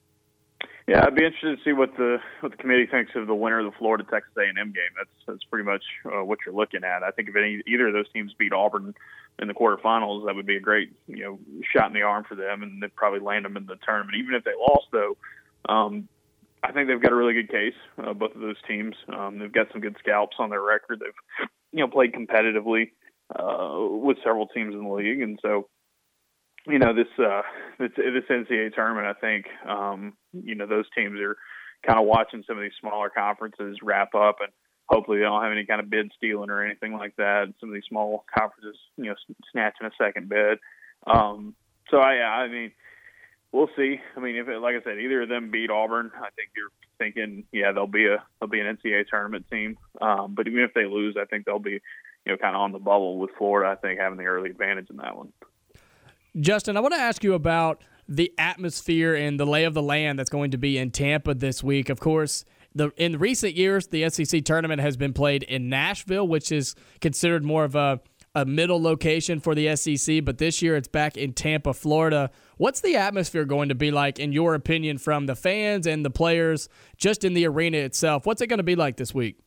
Yeah, I'd be interested to see what the what the committee thinks of the winner of the Florida Texas A and M game. That's that's pretty much uh, what you're looking at. I think if any either of those teams beat Auburn in the quarterfinals, that would be a great you know shot in the arm for them, and they'd probably land them in the tournament. Even if they lost, though, um, I think they've got a really good case. Uh, both of those teams, um, they've got some good scalps on their record. They've you know played competitively uh, with several teams in the league, and so. You know, this, uh, this this N C double A tournament, I think, um, you know, those teams are kind of watching some of these smaller conferences wrap up, and hopefully they don't have any kind of bid stealing or anything like that. Some of these small conferences, you know, snatching a second bid. Um, so, I, I mean, we'll see. I mean, if it, like I said, either of them beat Auburn, I think you're thinking, yeah, they'll be a they'll be an N C double A tournament team. Um, but even if they lose, I think they'll be, you know, kind of on the bubble with Florida. I think having the early advantage in that one. Justin, I want to ask you about the atmosphere and the lay of the land that's going to be in Tampa this week. Of course, the in recent years, the S E C tournament has been played in Nashville, which is considered more of a, a middle location for the S E C, but this year it's back in Tampa, Florida. What's the atmosphere going to be like, in your opinion, from the fans and the players just in the arena itself? What's it going to be like this week?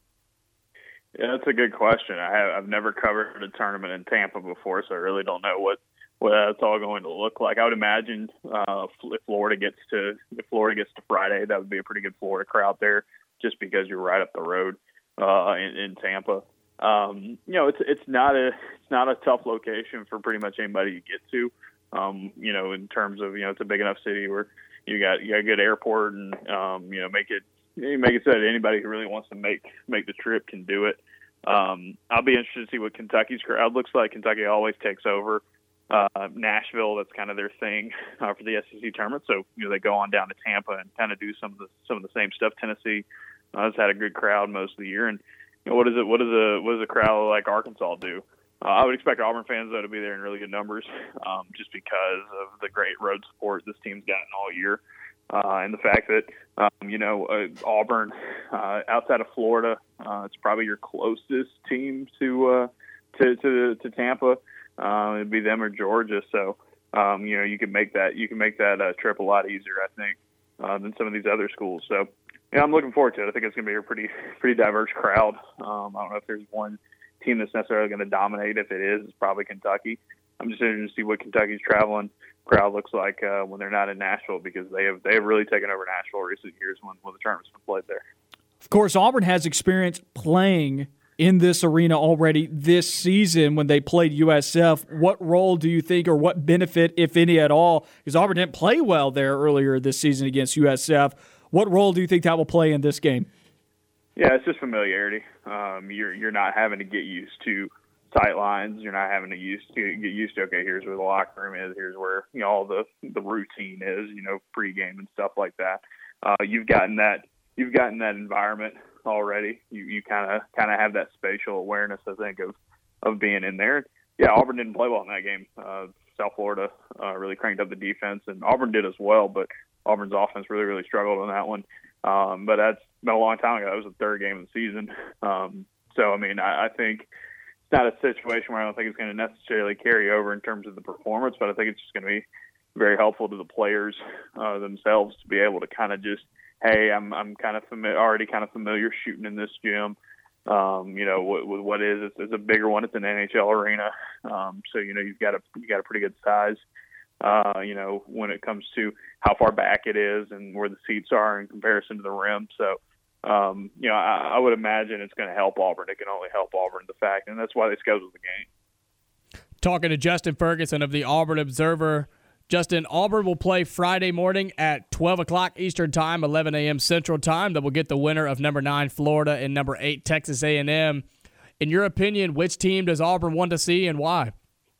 Yeah, that's a good question. I have, I've never covered a tournament in Tampa before, so I really don't know what what that's all going to look like. I would imagine uh, if Florida gets to if Florida gets to Friday, that would be a pretty good Florida crowd there, just because you're right up the road uh, in, in Tampa. Um, you know, it's it's not a it's not a tough location for pretty much anybody to get to. Um, you know, in terms of you know, it's a big enough city where you got you got a good airport, and um, you know, make it make it so that anybody who really wants to make make the trip can do it. Um, I'll be interested to see what Kentucky's crowd looks like. Kentucky always takes over. Uh, Nashville, that's kind of their thing uh, for the S E C tournament. So, you know, they go on down to Tampa and kind of do some of the some of the same stuff. Tennessee uh, has had a good crowd most of the year. And you know, what is it? What does a what does a crowd like Arkansas do? Uh, I would expect Auburn fans though to be there in really good numbers, um, just because of the great road support this team's gotten all year, uh, and the fact that um, you know uh, Auburn uh, outside of Florida, uh, it's probably your closest team to uh, to, to to Tampa. Um, it'd be them or Georgia, so um, you know you can make that you can make that uh, trip a lot easier, I think, uh, than some of these other schools. So, yeah, I'm looking forward to it. I think it's going to be a pretty pretty diverse crowd. Um, I don't know if there's one team that's necessarily going to dominate. If it is, it's probably Kentucky. I'm just interested to see what Kentucky's traveling crowd looks like uh, when they're not in Nashville, because they have they have really taken over Nashville recent years when when the tournament's been played there. Of course, Auburn has experience playing in this arena already this season when they played U S F. What role do you think, or what benefit, if any at all, because Auburn didn't play well there earlier this season against U S F, what role do you think that will play in this game? Yeah, it's just familiarity. Um, you're you're not having to get used to sight lines. You're not having to use to get used to, okay, here's where the locker room is, here's where you know all the the routine is, you know, pregame and stuff like that. Uh, you've gotten that you've gotten that environment already. You you kind of kind of have that spatial awareness, I think, of of being in there. Yeah, Auburn didn't play well in that game. Uh, South Florida uh, really cranked up the defense, and Auburn did as well, but Auburn's offense really really struggled on that one. Um, but that's been a long time ago. That was the third game of the season. Um, so I mean, I, I think it's not a situation where I don't think it's going to necessarily carry over in terms of the performance, but I think it's just going to be very helpful to the players uh, themselves to be able to kind of just, hey, I'm I'm kind of fami- already kind of familiar shooting in this gym. Um, you know, with, with what is it's, it's a bigger one. It's an N H L arena, um, so you know you've got a you got a pretty good size. Uh, you know, when it comes to how far back it is and where the seats are in comparison to the rim. So, um, you know, I, I would imagine it's going to help Auburn. It can only help Auburn, the fact, and that's why they scheduled the game. Talking to Justin Ferguson of the Auburn Observer. Justin, Auburn will play Friday morning at twelve o'clock Eastern Time, eleven a.m. Central Time. That will get the winner of number nine Florida and number eight Texas A and M. In your opinion, which team does Auburn want to see and why?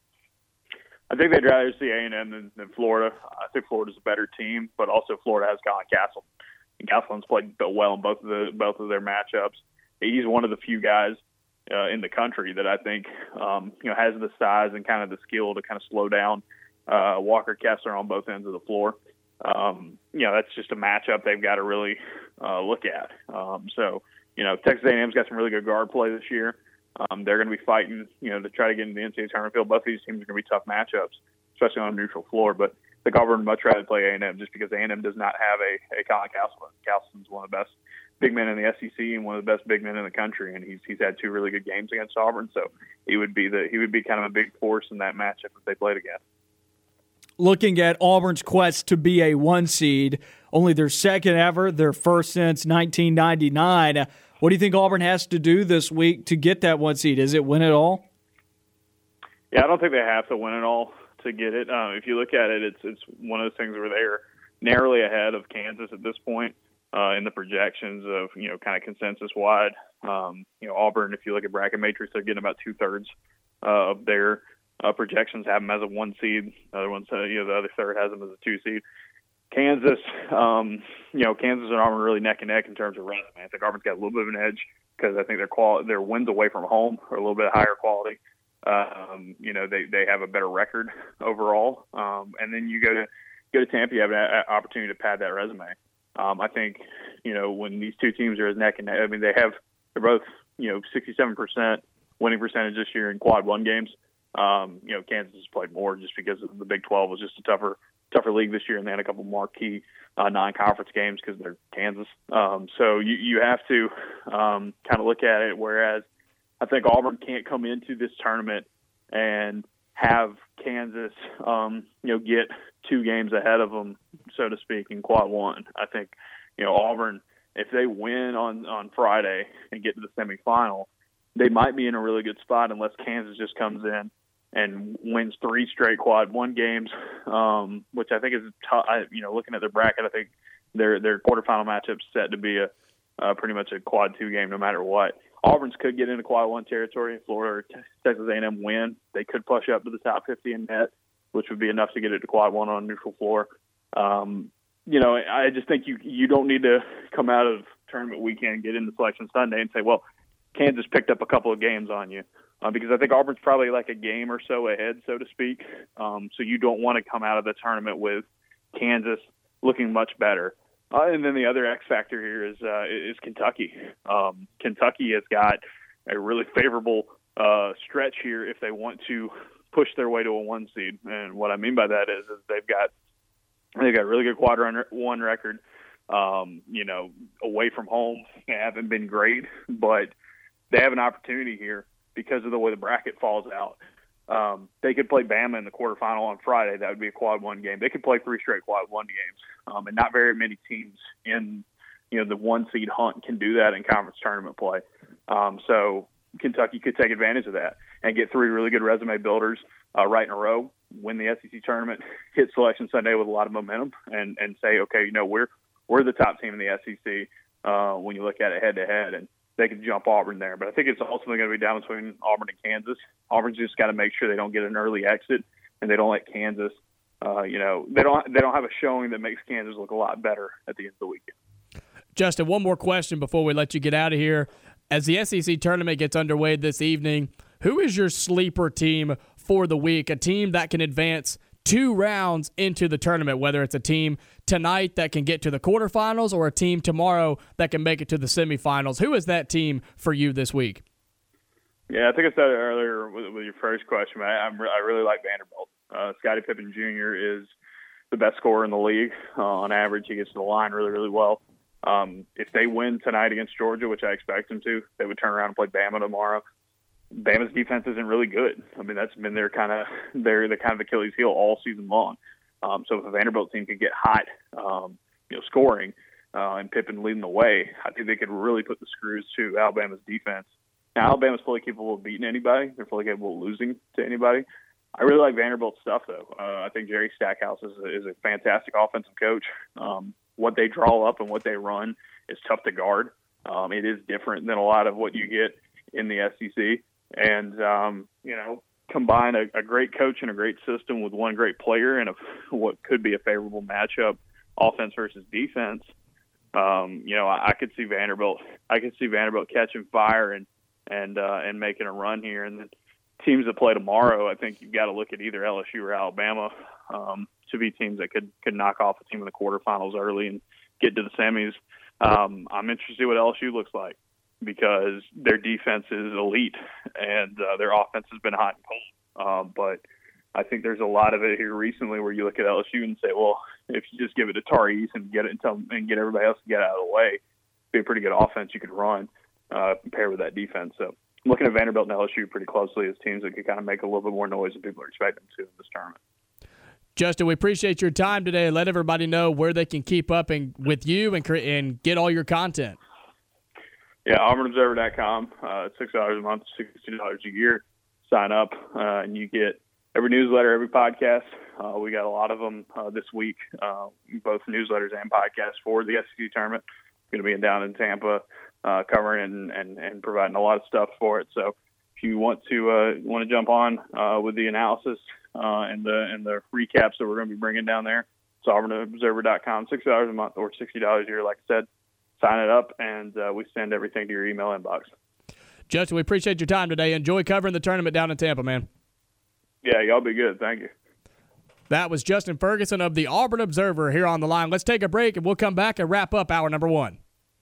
I think they'd rather see A and M than, than Florida. I think Florida's a better team, but also Florida has Colin Castle. And Castle's played well in both of the both of their matchups. He's one of the few guys uh, in the country that I think um, you know has the size and kind of the skill to kind of slow down uh, Walker Kessler on both ends of the floor. Um, you know, that's just a matchup they've got to really uh, look at. Um, so, you know, Texas A and M's got some really good guard play this year. Um, they're going to be fighting, you know, to try to get into the N C double A tournament field. Both of these teams are going to be tough matchups, especially on a neutral floor. But I think Auburn would much rather play A and M just because A and M does not have a, a Colin Castleton. Castleton's one of the best big men in the S E C and one of the best big men in the country, and he's he's had two really good games against Auburn. So he would be the he would be kind of a big force in that matchup if they played again. Looking at Auburn's quest to be a one seed, only their second ever, their first since nineteen ninety-nine. What do you think Auburn has to do this week to get that one seed? Is it win it all? Yeah, I don't think they have to win it all to get it. Uh, if you look at it, it's it's one of those things where they're narrowly ahead of Kansas at this point uh, in the projections of, you know, kind of consensus wide. Um, you know, Auburn, if you look at bracket matrix, they're getting about two thirds uh, of their uh, projections have them as a one seed. The other ones, uh, you know, the other third has them as a two seed. Kansas, um, you know, Kansas and Auburn are really neck and neck in terms of resume. I think Auburn's got a little bit of an edge because I think their quality, their wins away from home are a little bit higher quality. Um, you know, they, they have a better record overall. Um, and then you go to go to Tampa, you have an opportunity to pad that resume. Um, I think, you know, when these two teams are as neck and neck, I mean, they have they're both, you know, sixty-seven percent winning percentage this year in quad one games. Um, you know, Kansas has played more just because the Big twelve was just a tougher tougher league this year, and they had a couple marquee uh, non-conference games because they're Kansas. Um, so you, you have to um, kind of look at it, whereas I think Auburn can't come into this tournament and have Kansas, um, you know, get two games ahead of them, so to speak, in quad one. I think, you know, Auburn, if they win on, on Friday and get to the semifinal, they might be in a really good spot unless Kansas just comes in and wins three straight quad one games, um, which I think is tough. You know, looking at their bracket, I think their their quarterfinal matchup's set to be a uh, pretty much a quad two game no matter what. Auburn's could get into quad one territory. If Florida or Texas A and M win, they could push up to the top fifty in net, which would be enough to get it to quad one on a neutral floor. Um, you know, I just think you you don't need to come out of tournament weekend, get into Selection Sunday, and say, well, Kansas picked up a couple of games on you. Uh, because I think Auburn's probably like a game or so ahead, so to speak. Um, so you don't want to come out of the tournament with Kansas looking much better. Uh, and then the other X factor here is uh, is Kentucky. Um, Kentucky has got a really favorable uh, stretch here if they want to push their way to a one seed. And what I mean by that is, is they've got they've got a really good quad one record. Um, you know, away from home, they haven't been great, but they have an opportunity here. Because of the way the bracket falls out, um, they could play Bama in the quarterfinal on Friday. That would be a quad one game. They could play three straight quad one games, um, and not very many teams in, you know, the one seed hunt can do that in conference tournament play. Um, so Kentucky could take advantage of that and get three really good resume builders uh, right in a row, win the S E C tournament, hit Selection Sunday with a lot of momentum, and and say, okay, you know, we're we're the top team in the S E C uh, when you look at it head to head, and they could jump Auburn there. But I think it's ultimately going to be down between Auburn and Kansas. Auburn's just got to make sure they don't get an early exit and they don't let Kansas, uh, you know, they don't they don't have a showing that makes Kansas look a lot better at the end of the weekend. Justin, one more question before we let you get out of here. As the S E C tournament gets underway this evening, who is your sleeper team for the week? A team that can advance two rounds into the tournament, whether it's a team tonight that can get to the quarterfinals or a team tomorrow that can make it to the semifinals. Who is that team for you this week? Yeah, I think I said it earlier with, with your first question. I, I'm, I really like Vanderbilt. Uh, Scottie Pippen Junior is the best scorer in the league. Uh, on average, he gets to the line really, really well. Um, if they win tonight against Georgia, which I expect them to, they would turn around and play Bama tomorrow. Bama's defense isn't really good. I mean, that's been their kind of their the kind of Achilles heel all season long. Um, so if a Vanderbilt team could get hot, um, you know, scoring uh, and Pippen leading the way, I think they could really put the screws to Alabama's defense. Now, Alabama's fully capable of beating anybody. They're fully capable of losing to anybody. I really like Vanderbilt's stuff, though. Uh, I think Jerry Stackhouse is a, is a fantastic offensive coach. Um, what they draw up and what they run is tough to guard. Um, it is different than a lot of what you get in the S E C. And, um, you know, combine a, a great coach and a great system with one great player and a, what could be a favorable matchup, offense versus defense. Um, you know, I, I could see Vanderbilt. I could see Vanderbilt catching fire and and uh, and making a run here. And then teams that play tomorrow, I think you've got to look at either L S U or Alabama um, to be teams that could could knock off a team in the quarterfinals early and get to the semis. Um, I'm interested to see what L S U looks like because their defense is elite and uh, their offense has been hot and cold. Um, but I think there's a lot of it here recently where you look at L S U and say, well, if you just give it to Tari Eason and get it and, tell, and get everybody else to get out of the way, it'd be a pretty good offense you could run uh, compared with that defense. So I'm looking at Vanderbilt and L S U pretty closely as teams that could kind of make a little bit more noise than people are expecting to in this tournament. Justin, we appreciate your time today. Let everybody know where they can keep up and with you and and get all your content. Yeah, Auburn Observer dot com. Uh, it's six dollars a month, sixty dollars a year. Sign up, uh, and you get every newsletter, every podcast. Uh, we got a lot of them uh, this week, uh, both newsletters and podcasts for the S E C tournament. Going to be down in Tampa, uh, covering and, and, and providing a lot of stuff for it. So if you want to uh, want to jump on uh, with the analysis uh, and the and the recaps that we're going to be bringing down there, it's Auburn Observer dot com. six dollars a month or sixty dollars a year, like I said. Sign it up, and uh, we send everything to your email inbox. Justin, we appreciate your time today. Enjoy covering the tournament down in Tampa, man. Yeah, y'all be good. Thank you. That was Justin Ferguson of the Auburn Observer here on the line. Let's take a break, and we'll come back and wrap up hour number one.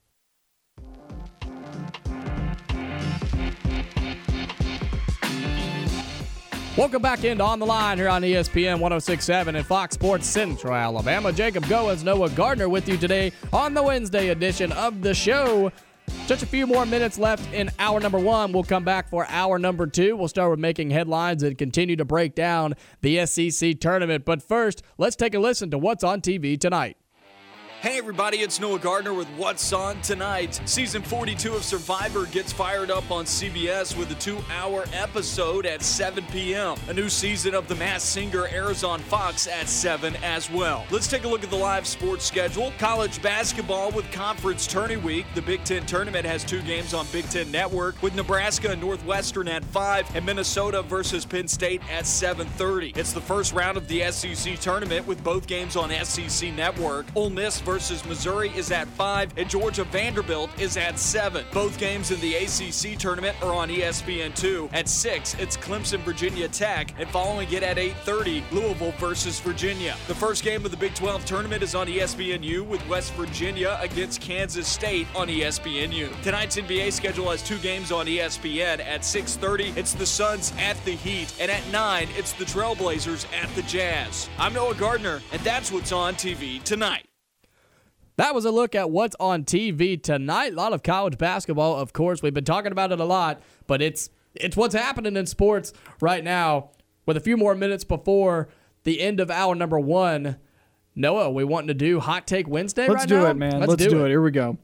Welcome back into On the Line here on E S P N one oh six point seven and Fox Sports Central Alabama. Jacob Goins, Noah Gardner with you today on the Wednesday edition of the show. Just a few more minutes left in hour number one. We'll come back for hour number two. We'll start with making headlines and continue to break down the S E C tournament. But first, let's take a listen to what's on T V tonight. Hey everybody, it's Noah Gardner with What's On Tonight. Season forty-two of Survivor gets fired up on C B S with a two-hour episode at seven p.m. A new season of The Masked Singer airs on Fox at seven as well. Let's take a look at the live sports schedule. College basketball with Conference Tourney Week. The Big Ten Tournament has two games on Big Ten Network with Nebraska and Northwestern at five and Minnesota versus Penn State at seven thirty. It's the first round of the S E C Tournament with both games on S E C Network. Ole Miss versus Missouri is at five, and Georgia Vanderbilt is at seven. Both games in the A C C tournament are on E S P N two. At six, it's Clemson Virginia Tech, and following it at eight thirty, Louisville versus Virginia. The first game of the Big twelve tournament is on E S P N U with West Virginia against Kansas State on E S P N U. Tonight's N B A schedule has two games on E S P N. At six thirty, it's the Suns at the Heat, and at nine, it's the Trailblazers at the Jazz. I'm Noah Gardner, and that's what's on T V tonight. That was a look at what's on T V tonight. A lot of college basketball, of course. We've been talking about it a lot, but it's it's what's happening in sports right now. With a few more minutes before the end of hour number one, Noah, we wanting to do Hot Take Wednesday Let's right do now? it, man. Let's, Let's do, do it. it. Here we go.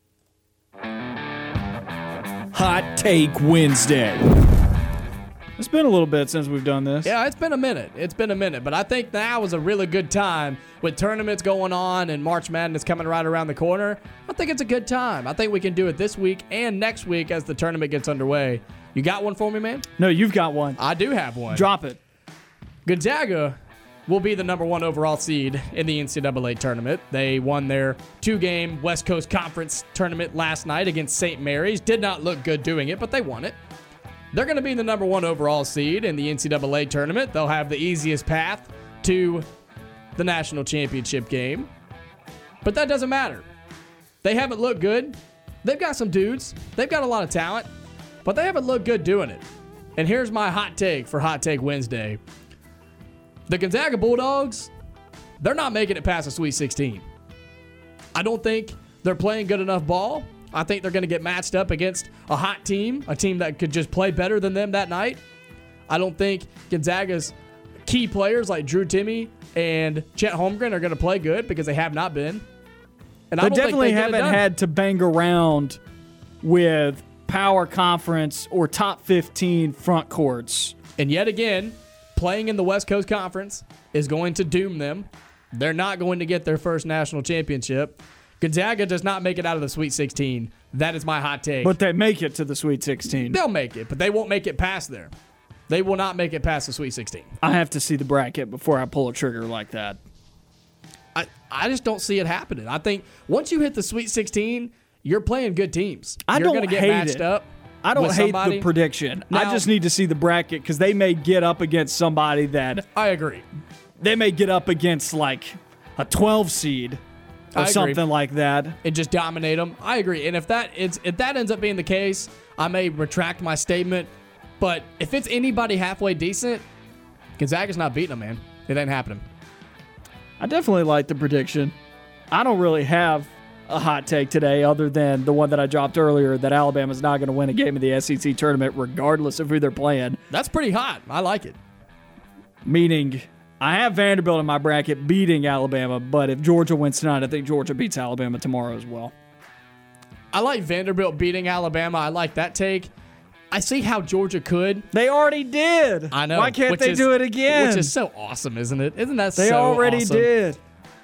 Hot Take Wednesday. It's been a little bit since we've done this. Yeah, it's been a minute. It's been a minute. But I think now is a really good time with tournaments going on and March Madness coming right around the corner. I think it's a good time. I think we can do it this week and next week as the tournament gets underway. You got one for me, man? No, you've got one. I do have one. Drop it. Gonzaga will be the number one overall seed in the N C double A tournament. They won their two-game West Coast Conference tournament last night against Saint Mary's. Did not look good doing it, but they won it. They're going to be the number one overall seed in the N C double A tournament. They'll have the easiest path to the national championship game. But that doesn't matter. They haven't looked good. They've got some dudes. They've got a lot of talent. But they haven't looked good doing it. And here's my hot take for Hot Take Wednesday. The Gonzaga Bulldogs, they're not making it past the Sweet sixteen. I don't think they're playing good enough ball. I think they're going to get matched up against a hot team, a team that could just play better than them that night. I don't think Gonzaga's key players like Drew Timme and Chet Holmgren are going to play good because they have not been. And They I don't definitely think they haven't get it done. had to bang around with power conference or top fifteen front courts. And yet again, playing in the West Coast Conference is going to doom them. They're not going to get their first national championship. Gonzaga does not make it out of the Sweet sixteen. That is my hot take. But they make it to the Sweet sixteen. They'll make it, but they won't make it past there. They will not make it past the Sweet sixteen. I have to see the bracket before I pull a trigger like that. I, I just don't see it happening. I think once you hit the Sweet sixteen, you're playing good teams. I you're don't gonna get hate matched it. up. I don't with hate somebody. the prediction. Now- I just need to see the bracket because they may get up against somebody that I agree. they may get up against like a twelve seed I or agree. something like that. And just dominate them. I agree. And if that it's if that ends up being the case, I may retract my statement. But if it's anybody halfway decent, Gonzaga's not beating them, man. It ain't happening. I definitely like the prediction. I don't really have a hot take today other than the one that I dropped earlier that Alabama's not going to win a game in the S E C tournament regardless of who they're playing. That's pretty hot. I like it. Meaning, I have Vanderbilt in my bracket beating Alabama, but if Georgia wins tonight, I think Georgia beats Alabama tomorrow as well. I like Vanderbilt beating Alabama. I like that take. I see how Georgia could. They already did. I know. Why can't which they is- do it again? Which is so awesome, isn't it? Isn't that they so already awesome? did.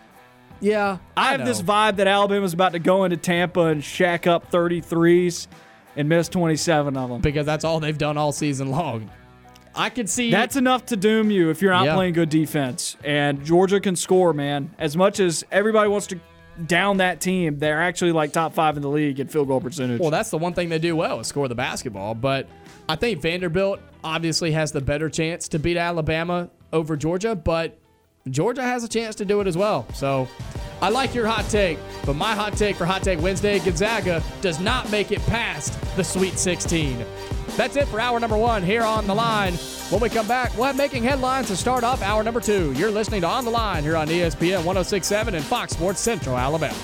Yeah. I have know. this vibe that Alabama's about to go into Tampa and shack up thirty-threes and miss twenty-seven of them. Because that's all they've done all season long. I could see. That's enough to doom you if you're not Yeah. playing good defense. And Georgia can score, man. As much as everybody wants to down that team, they're actually like top five in the league in field goal percentage. Well, that's the one thing they do well is score the basketball. But I think Vanderbilt obviously has the better chance to beat Alabama over Georgia, but Georgia has a chance to do it as well. So I like your hot take, but my hot take for Hot Take Wednesday, Gonzaga does not make it past the Sweet sixteen. That's it for hour number one here on The Line. When we come back, we'll have Making Headlines to start off hour number two. You're listening to On The Line here on E S P N one oh six point seven and Fox Sports Central Alabama.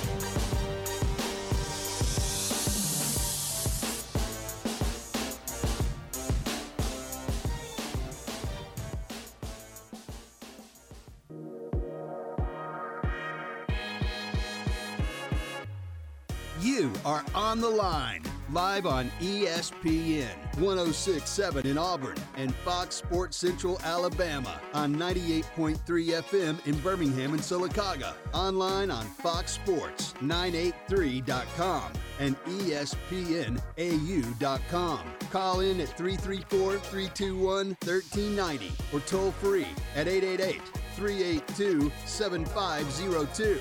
You are On The Line, live on E S P N one oh six point seven in Auburn and Fox Sports Central Alabama on ninety-eight point three F M in Birmingham and Sylacauga. Online on fox sports nine eighty-three dot com and E S P N A U dot com. Call in at three three four, three two one, one three nine zero or toll free at eight eight eight, three eight two, seven five zero two.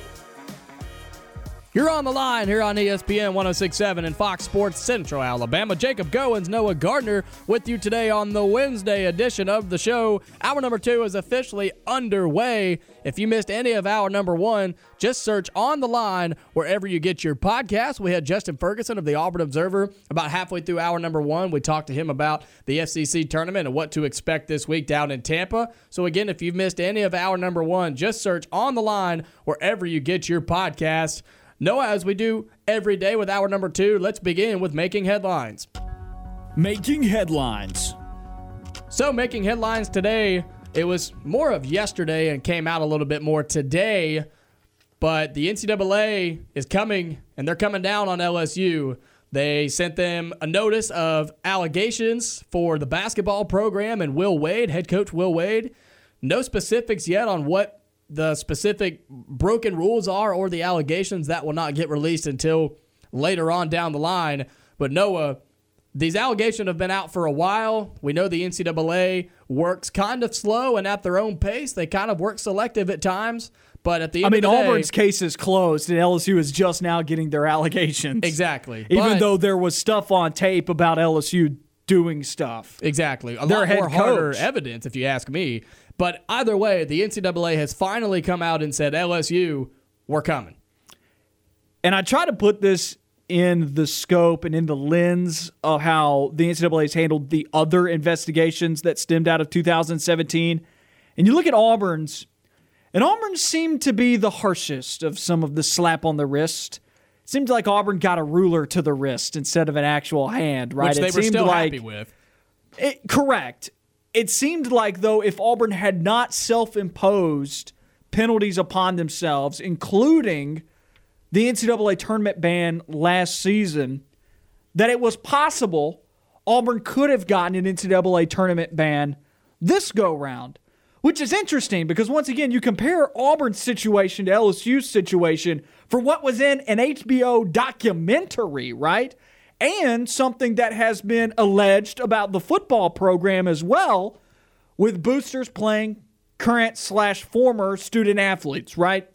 You're on The Line here on E S P N one oh six point seven and Fox Sports Central Alabama. Jacob Goins, Noah Gardner with you today on the Wednesday edition of the show. Hour number two is officially underway. If you missed any of hour number one, just search On The Line wherever you get your podcast. We had Justin Ferguson of the Auburn Observer about halfway through hour number one. We talked to him about the S E C tournament and what to expect this week down in Tampa. So again, if you've missed any of hour number one, just search On The Line wherever you get your podcast. Noah, as we do every day with hour number two, let's begin with Making Headlines. Making headlines. So, Making Headlines today, it was more of yesterday and came out a little bit more today, but the N C double A is coming, and they're coming down on L S U. They sent them a notice of allegations for the basketball program and Will Wade, head coach Will Wade. No specifics yet on what the specific broken rules are or the allegations. That will not get released until later on down the line. But Noah, these allegations have been out for a while. We know the N C double A works kind of slow and at their own pace. They kind of work selective at times. But at the end I mean, of the day, Auburn's case is closed, and L S U is just now getting their allegations. Exactly. Even But- though there was stuff on tape about L S U doing stuff. Exactly. A Their lot head more harder coach. evidence, if you ask me. But either way, the N C double A has finally come out and said, L S U, we're coming. And I try to put this in the scope and in the lens of how the N C double A has handled the other investigations that stemmed out of two thousand seventeen. And you look at Auburn's, and Auburn seemed to be the harshest of some of the slap on the wrist. It seemed like Auburn got a ruler to the wrist instead of an actual hand, right? Which they it were seemed still like, happy with. It, correct. It seemed like, though, if Auburn had not self-imposed penalties upon themselves, including the N C double A tournament ban last season, that it was possible Auburn could have gotten an N C double A tournament ban this go-round, which is interesting because, once again, you compare Auburn's situation to L S U's situation for what was in an H B O documentary, right? And something that has been alleged about the football program as well, with boosters playing current slash former student athletes, right?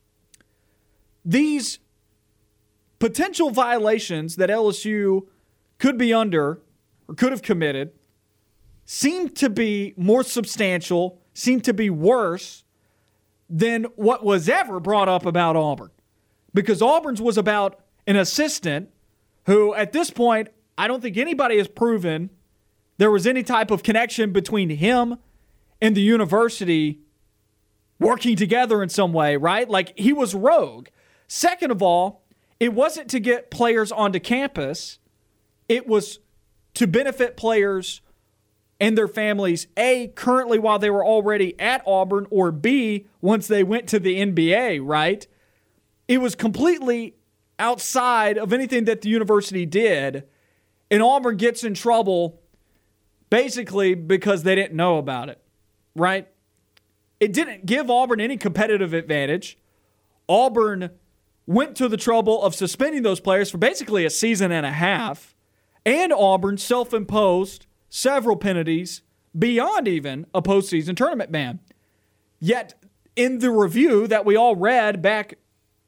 These potential violations that L S U could be under or could have committed seem to be more substantial, seem to be worse than what was ever brought up about Auburn. Because Auburn's was about an assistant who, at this point, I don't think anybody has proven there was any type of connection between him and the university working together in some way, right? Like, he was rogue. Second of all, it wasn't to get players onto campus. It was to benefit players and their families, A, currently while they were already at Auburn, or B, once they went to the N B A, right? It was completely outside of anything that the university did, and Auburn gets in trouble basically because they didn't know about it, right? It didn't give Auburn any competitive advantage. Auburn went to the trouble of suspending those players for basically a season and a half, and Auburn self-imposed several penalties beyond even a postseason tournament ban. Yet, in the review that we all read back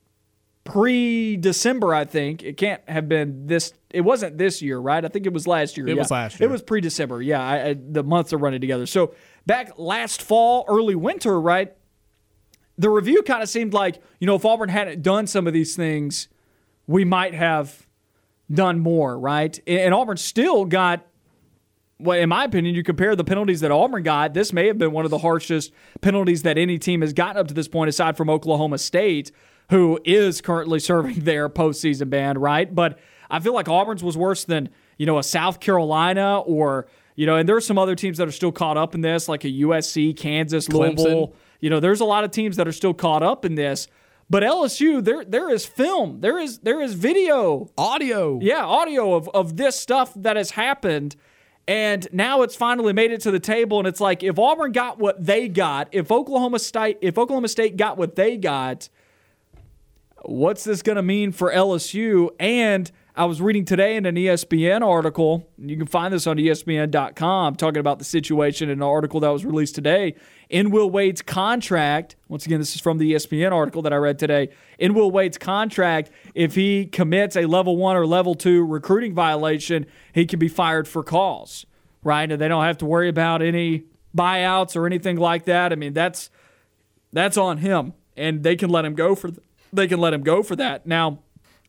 pre-December, I think, it can't have been this, it wasn't this year, right? I think it was last year. It yeah. was last year. It was pre-December, yeah. I, I, the months are running together. So, back last fall, early winter, right? The review kind of seemed like, you know, if Auburn hadn't done some of these things, we might have done more, right? And Auburn still got, well, in my opinion, you compare the penalties that Auburn got, this may have been one of the harshest penalties that any team has gotten up to this point, aside from Oklahoma State, who is currently serving their postseason ban, right? But I feel like Auburn's was worse than, you know, a South Carolina or, you know, and there are some other teams that are still caught up in this, like a U S C, Kansas, Clemson. Louisville. You know, there's a lot of teams that are still caught up in this. But L S U, there there is film, there is there is video, audio, yeah, audio of of this stuff that has happened, and now it's finally made it to the table. And it's like, if Auburn got what they got, if Oklahoma State if Oklahoma State got what they got, what's this going to mean for L S U? And I was reading today in an E S P N article, and you can find this on E S P N dot com, talking about the situation in an article that was released today. In Will Wade's contract, once again, this is from the E S P N article that I read today. In Will Wade's contract, if he commits a level one or level two recruiting violation, he can be fired for cause, right? And they don't have to worry about any buyouts or anything like that. I mean, that's that's on him, and they can let him go for they can let him go for that. Now,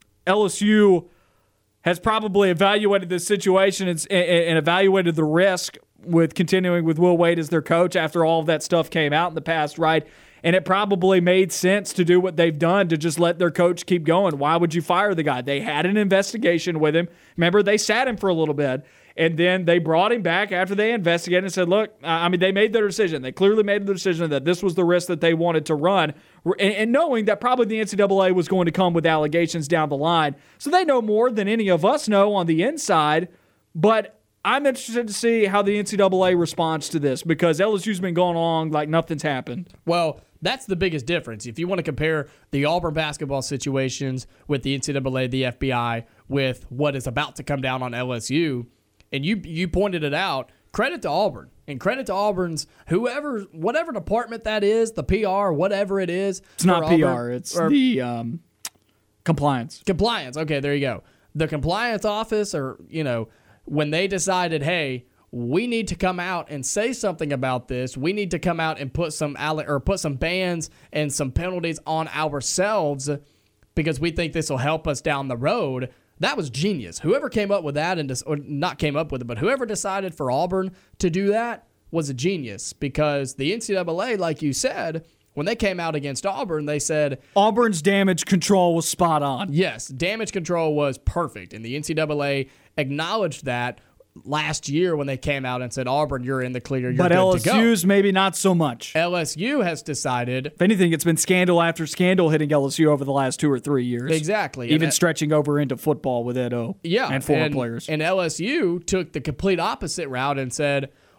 L S U has probably evaluated this situation and, and evaluated the risk with continuing with Will Wade as their coach after all of that stuff came out in the past, right? And it probably made sense to do what they've done, to just let their coach keep going. Why would you fire the guy? They had an investigation with him. Remember, they sat him for a little bit, and then they brought him back after they investigated and said, look, I mean, they made their decision. They clearly made the decision that this was the risk that they wanted to run, and, and knowing that probably the N C double A was going to come with allegations down the line. So they know more than any of us know on the inside, but I'm interested to see how the N C double A responds to this, because L S U's been going along like nothing's happened. Well, that's the biggest difference. If you want to compare the Auburn basketball situations with the N C double A, the F B I, with what is about to come down on L S U, and you you pointed it out, credit to Auburn. And credit to Auburn's, whoever, whatever department that is, the P R, whatever it is. It's not Auburn, P R, it's the um, compliance. Compliance. Okay, there you go. The compliance office, or, you know, when they decided, hey, we need to come out and say something about this. We need to come out and put some or put some bans and some penalties on ourselves because we think this will help us down the road. That was genius. Whoever came up with that, and or not came up with it, but whoever decided for Auburn to do that was a genius, because the N C double A, like you said, when they came out against Auburn, they said Auburn's damage control was spot on. Yes, damage control was perfect, and the N C double A acknowledged that last year when they came out and said, Auburn, you're in the clear, you're but good L S U's to go. But L S U's maybe not so much. L S U has decided. If anything, it's been scandal after scandal hitting L S U over the last two or three years. Exactly. Even and stretching over into football with Ed O. Yeah, and former and, players. And L S U took the complete opposite route and said,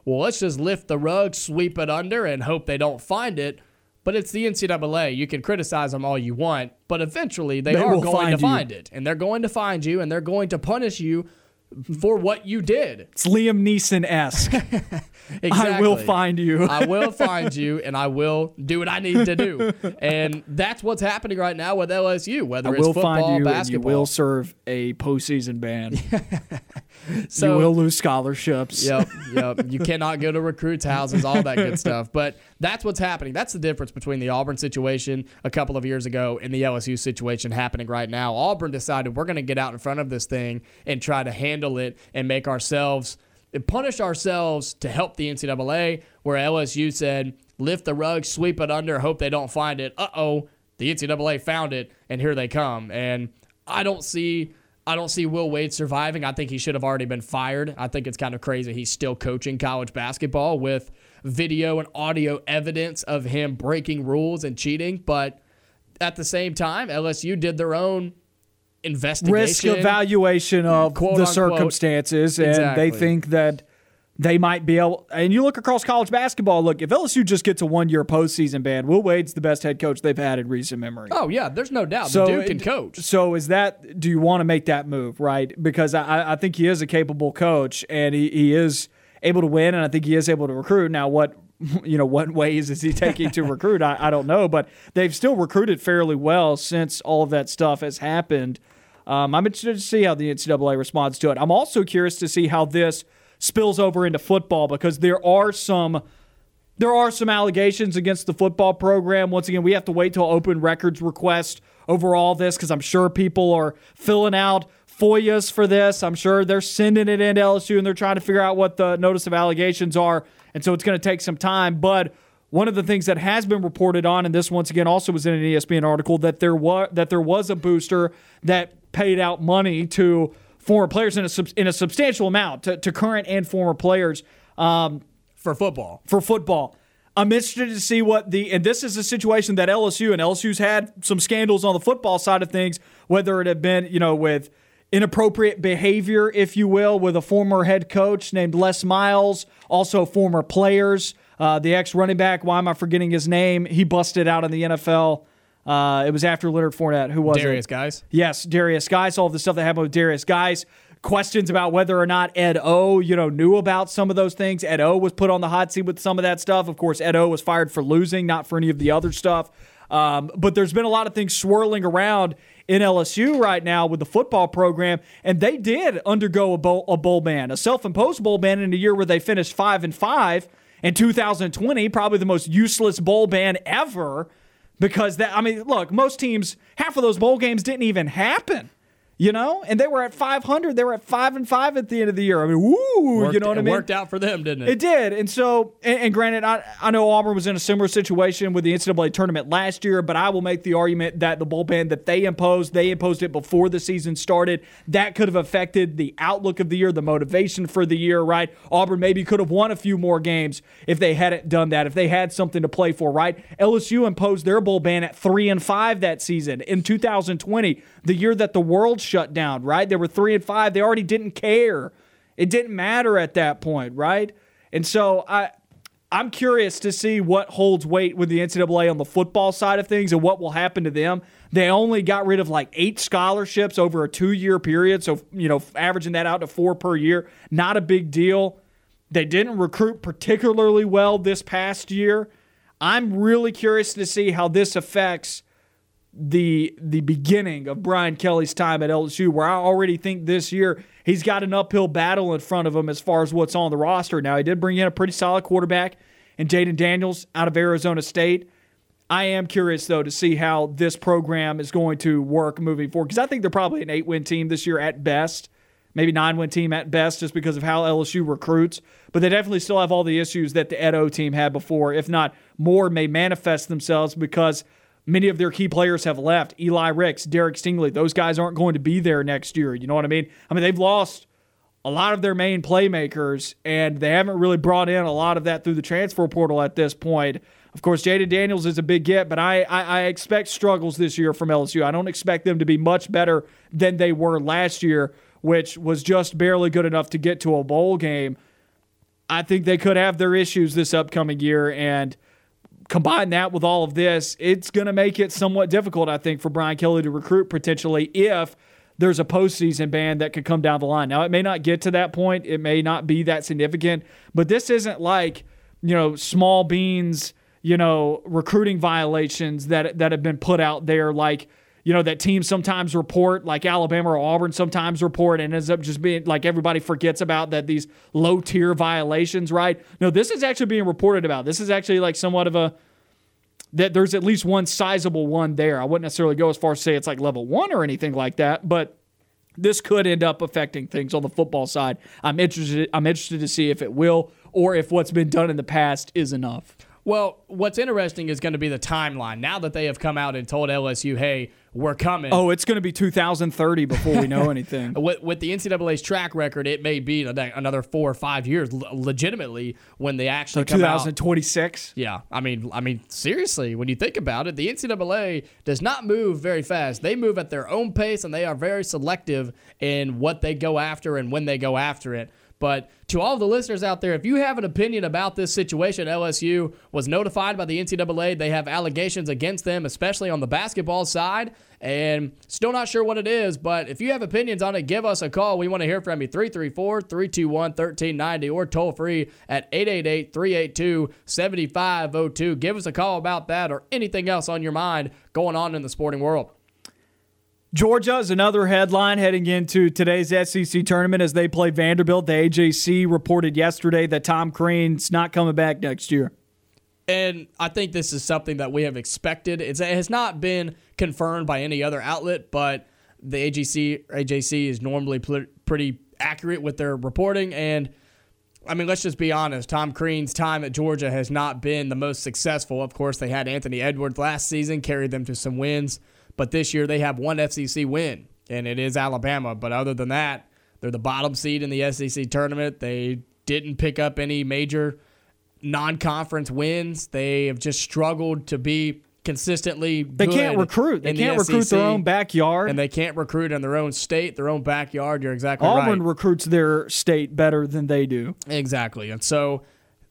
well, let's just lift the rug, sweep it under, and hope they don't find it. But it's the N C double A. You can criticize them all you want, but eventually they, they are going to find it. And they're going to find you, and they're going to punish you for what you did. It's Liam Neeson-esque. Exactly. I will find you. I will find you, and I will do what I need to do. And that's what's happening right now with L S U, whether I it's will football, find you, basketball. And you will serve a postseason ban. So, you will lose scholarships. Yep, yep. You cannot go to recruits' houses, all that good stuff. But that's what's happening. That's the difference between the Auburn situation a couple of years ago and the L S U situation happening right now. Auburn decided we're going to get out in front of this thing and try to handle it and make ourselves punish ourselves to help the N C double A, where L S U said, lift the rug, sweep it under, hope they don't find it. Uh-oh, the N C double A found it, and here they come. And I don't see I don't see Will Wade surviving. I think he should have already been fired. I think it's kind of crazy he's still coaching college basketball with video and audio evidence of him breaking rules and cheating. But at the same time, L S U did their own investigation. Risk evaluation of quote, the unquote. circumstances, and Exactly. they think that they might be able. And you look across college basketball, look, if L S U just gets a one-year postseason ban, Will Wade's the best head coach they've had in recent memory. Oh, yeah, there's no doubt. So the dude can it- coach. So is that, do you want to make that move, right? Because I, I think he is a capable coach, and he, he is able to win, and I think he is able to recruit. Now, what you know, what ways is he taking to recruit? I, I don't know, but they've still recruited fairly well since all of that stuff has happened. Um, I'm interested to see how the N C double A responds to it. I'm also curious to see how this spills over into football, because there are some there are some allegations against the football program. Once again, we have to wait till open records request over all this, because I'm sure people are filling out F O I As for this. I'm sure they're sending it into L S U and they're trying to figure out what the notice of allegations are, and so it's going to take some time. But one of the things that has been reported on, and this once again also was in an E S P N article, that there was that there was a booster that paid out money to former players in a sub- in a substantial amount to, to current and former players um, For football. for football. I'm interested to see what the, and this is a situation that L S U, and L S U's had some scandals on the football side of things, whether it had been, you know, with inappropriate behavior, if you will, with a former head coach named Les Miles, also former players. Uh, the ex-running back, why am I forgetting his name? He busted out in the N F L. Uh, it was after Leonard Fournette. Who was Darius it? Guice. Yes, Darius Guice. All of the stuff that happened with Darius Guice. Questions about whether or not Ed O, you know, knew about some of those things. Ed O was put on the hot seat with some of that stuff. Of course, Ed O was fired for losing, not for any of the other stuff. Um, but there's been a lot of things swirling around in L S U right now with the football program, and they did undergo a bowl, a bowl ban, a self-imposed bowl ban in a year where they finished five and five in two thousand twenty, probably the most useless bowl ban ever. Because that, I mean, look, most teams, half of those bowl games didn't even happen, you know, and they were at five hundred. They were at five and five at the end of the year. I mean, woo, Worked, you know what I it mean? worked out for them, didn't it? It did. And so, and, and granted, I, I know Auburn was in a similar situation with the N C double A tournament last year, but I will make the argument that the bowl ban that they imposed, they imposed it before the season started. That could have affected the outlook of the year, the motivation for the year, right? Auburn maybe could have won a few more games if they hadn't done that, if they had something to play for, right? L S U imposed their bowl ban at three and five that season in two thousand twenty, the year that the world shut down, right? They were three and five. They already didn't care. It didn't matter at that point, right? And so I, I'm curious to see what holds weight with the N C double A on the football side of things and what will happen to them. They only got rid of like eight scholarships over a two-year period, so, you know, averaging that out to four per year, not a big deal. They didn't recruit particularly well this past year. I'm really curious to see how this affects the the beginning of Brian Kelly's time at L S U, where I already think this year he's got an uphill battle in front of him as far as what's on the roster. Now, he did bring in a pretty solid quarterback in Jaden Daniels out of Arizona State. I am curious, though, to see how this program is going to work moving forward, because I think they're probably an eight-win team this year at best, maybe nine-win team at best, just because of how L S U recruits. But they definitely still have all the issues that the Ed O team had before, if not more, may manifest themselves because many of their key players have left. Eli Ricks, Derek Stingley, those guys aren't going to be there next year. You know what I mean? I mean, they've lost a lot of their main playmakers, and they haven't really brought in a lot of that through the transfer portal at this point. Of course, Jaden Daniels is a big get, but I, I, I expect struggles this year from L S U. I don't expect them to be much better than they were last year, which was just barely good enough to get to a bowl game. I think they could have their issues this upcoming year, and combine that with all of this, it's going to make it somewhat difficult, I think, for Brian Kelly to recruit potentially if there's a postseason ban that could come down the line. Now, it may not get to that point. It may not be that significant, but this isn't like, you know, small beans, you know, recruiting violations that that have been put out there, like, you know, that teams sometimes report, like Alabama or Auburn sometimes report, and ends up just being like everybody forgets about that, these low-tier violations, right? No, this is actually being reported about. This is actually like somewhat of a, that there's at least one sizable one there. I wouldn't necessarily go as far as say it's like level one or anything like that, but this could end up affecting things on the football side. I'm interested, I'm interested to see if it will, or if what's been done in the past is enough. Well, what's interesting is going to be the timeline. Now that they have come out and told L S U, hey, we're coming. Oh, it's going to be two thousand thirty before we know anything. with, with the N C double A's track record, it may be another four or five years, legitimately, when they actually so come out. twenty twenty-six? Yeah. I mean, I mean, seriously, when you think about it, the N C double A does not move very fast. They move at their own pace, and they are very selective in what they go after and when they go after it. But to all of the listeners out there, if you have an opinion about this situation, L S U was notified by the N C double A. They have allegations against them, especially on the basketball side, and still not sure what it is. But if you have opinions on it, give us a call. We want to hear from you. three three four, three two one, one three nine zero or toll free at eight eight eight, three eight two, seven five zero two. Give us a call about that or anything else on your mind going on in the sporting world. Georgia is another headline heading into today's S E C tournament as they play Vanderbilt. The A J C reported yesterday that Tom Crean's not coming back next year. And I think this is something that we have expected. It's, it has not been confirmed by any other outlet, but the A J C, A J C is normally pl- pretty accurate with their reporting. And, I mean, let's just be honest. Tom Crean's time at Georgia has not been the most successful. Of course, they had Anthony Edwards last season, carried them to some wins. But this year they have one F C C win, and it is Alabama. But other than that, they're the bottom seed in the S E C tournament. They didn't pick up any major non-conference wins. They have just struggled to be consistently good. They can't recruit. They can't recruit their own backyard. And they can't recruit in their own state, their own backyard. You're exactly Auburn right. Auburn recruits their state better than they do. Exactly. And so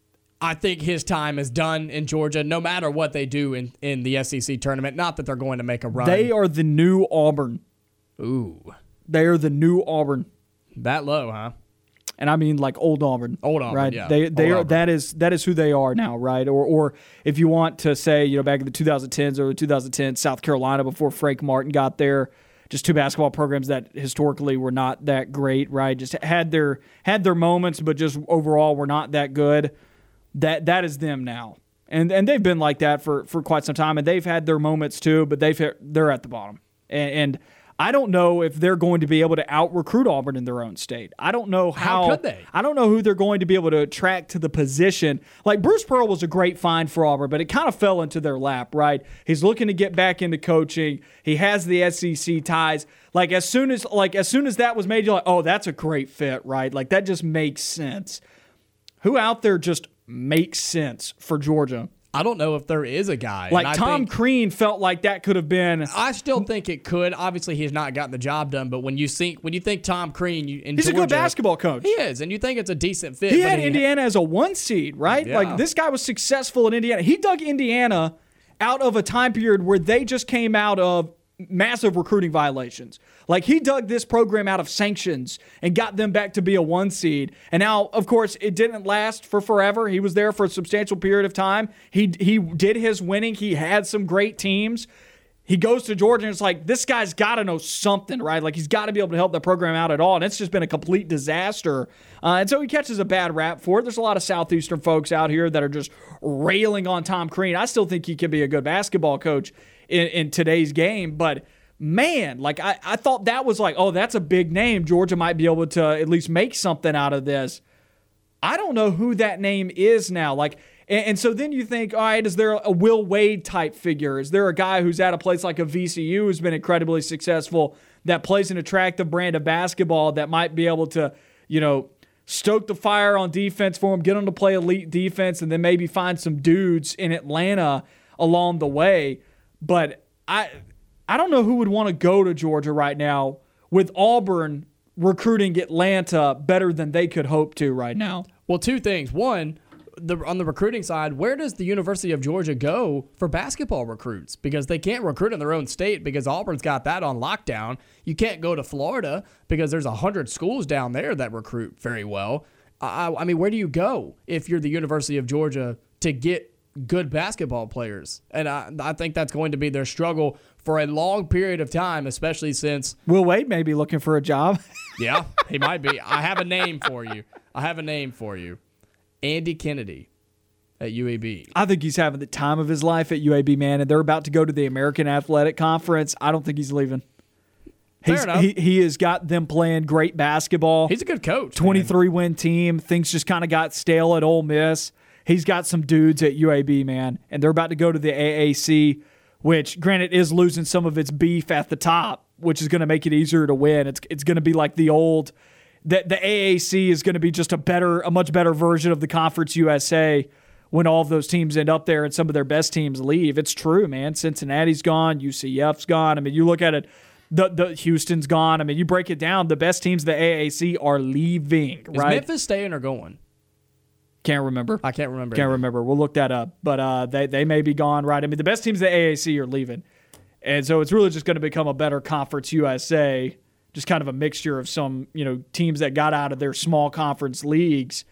I think his time is done in Georgia, no matter what they do in, in the S E C tournament. Not that they're going to make a run. They are the new Auburn. Ooh. They are the new Auburn. That low, huh? And I mean like old Auburn. Old Auburn, right? yeah. They they old are Auburn. that is that is who they are now, right? Or or if you want to say, you know, back in the twenty tens or the twenty tens, South Carolina before Frank Martin got there, just two basketball programs that historically were not that great, right? Just had their had their moments, but just overall were not that good. That that is them now, and and they've been like that for, for quite some time, and they've had their moments too, but they've they're at the bottom, and, and I don't know if they're going to be able to out recruit Auburn in their own state. I don't know how. How could they? I don't know who they're going to be able to attract to the position. Like Bruce Pearl was a great find for Auburn, but it kind of fell into their lap, right? He's looking to get back into coaching. He has the S E C ties. Like as soon as like as soon as that was made, you're like, oh, that's a great fit, right? Like that just makes sense. Who out there just makes sense for Georgia? I don't know if there is a guy. Like and I Tom think, Crean felt like that could have been. I still think it could. Obviously, he's not gotten the job done. But when you think when you think Tom Crean, you, in He's Georgia, a good basketball coach. He is, and you think it's a decent fit. He but had he, Indiana as a one seed, right? Yeah. Like this guy was successful in Indiana. He dug Indiana out of a time period where they just came out of massive recruiting violations. Like he dug this program out of sanctions and got them back to be a one seed. And now, of course, it didn't last for forever. He was there for a substantial period of time. He he did his winning. He had some great teams. He goes to Georgia and it's like, this guy's got to know something, right? Like he's got to be able to help the program out at all. And it's just been a complete disaster. Uh, and so he catches a bad rap for it. There's a lot of Southeastern folks out here that are just railing on Tom Crean. I still think he can be a good basketball coach in, in today's game. But man, like I, I thought that was like, oh, that's a big name. Georgia might be able to at least make something out of this. I don't know who that name is now. Like, and, and so then you think, all right, is there a Will Wade type figure? Is there a guy who's at a place like a V C U who's been incredibly successful that plays an attractive brand of basketball that might be able to, you know, stoke the fire on defense for him, get him to play elite defense, and then maybe find some dudes in Atlanta along the way. But I I don't know who would want to go to Georgia right now with Auburn recruiting Atlanta better than they could hope to right now. Well, two things. One, the, on the recruiting side, where does the University of Georgia go for basketball recruits? Because they can't recruit in their own state because Auburn's got that on lockdown. You can't go to Florida because there's one hundred schools down there that recruit very well. I, I mean, where do you go if you're the University of Georgia to get good basketball players? And I, I think that's going to be their struggle for a long period of time, especially since Will Wade may be looking for a job. Yeah, he might be. I have a name for you. I have a name for you. Andy Kennedy at U A B. I think he's having the time of his life at U A B, man, and they're about to go to the American Athletic Conference. I don't think he's leaving. Fair He's, enough. he, he has got them playing great basketball. He's a good coach. twenty-three win team. Things just kind of got stale at Ole Miss. He's got some dudes at U A B, man, and they're about to go to the A A C, which, granted, is losing some of its beef at the top, which is going to make it easier to win. It's it's going to be like the old the, – the A A C is going to be just a better, a much better version of the Conference U S A when all of those teams end up there and some of their best teams leave. It's true, man. Cincinnati's gone. U C F's gone. I mean, you look at it – The, the Houston's gone. I mean, you break it down, the best teams of the A A C are leaving, Is right? Memphis staying or going? Can't remember. I can't remember. Can't either. remember. We'll look that up. But uh, they, they may be gone, right? I mean, the best teams of the A A C are leaving. And so it's really just going to become a better Conference U S A, just kind of a mixture of some, you know, teams that got out of their small conference leagues.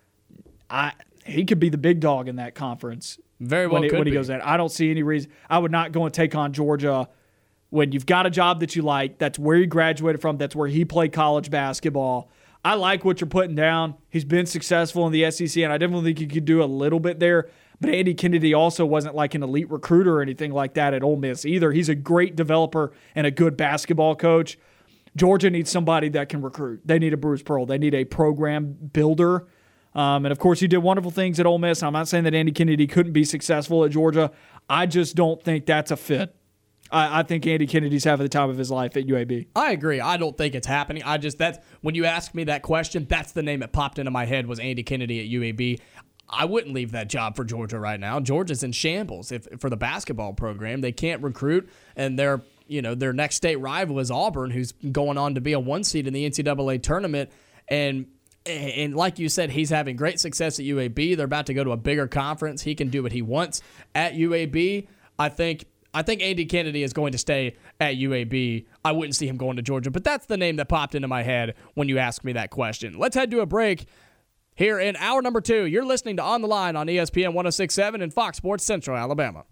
I He could be the big dog in that conference. Very well when, it, could when he be. goes in. I don't see any reason. I would not go and take on Georgia when you've got a job that you like. That's where you graduated from. That's where he played college basketball. I like what you're putting down. He's been successful in the S E C, and I definitely think he could do a little bit there. But Andy Kennedy also wasn't like an elite recruiter or anything like that at Ole Miss either. He's a great developer and a good basketball coach. Georgia needs somebody that can recruit. They need a Bruce Pearl. They need a program builder. Um, and, of course, he did wonderful things at Ole Miss. I'm not saying that Andy Kennedy couldn't be successful at Georgia. I just don't think that's a fit. I, I think Andy Kennedy's having the time of his life at U A B. I agree. I don't think it's happening. I just that's when you asked me that question, that's the name that popped into my head was Andy Kennedy at U A B. I wouldn't leave that job for Georgia right now. Georgia's in shambles if for the basketball program. They can't recruit, and their you know their next state rival is Auburn, who's going on to be a one seed in the N C double A tournament. And and like you said, he's having great success at U A B. They're about to go to a bigger conference. He can do what he wants at U A B. I think. I think Andy Kennedy is going to stay at U A B. I wouldn't see him going to Georgia, but that's the name that popped into my head when you asked me that question. Let's head to a break here in hour number two. You're listening to On the Line on E S P N one oh six point seven and Fox Sports Central Alabama.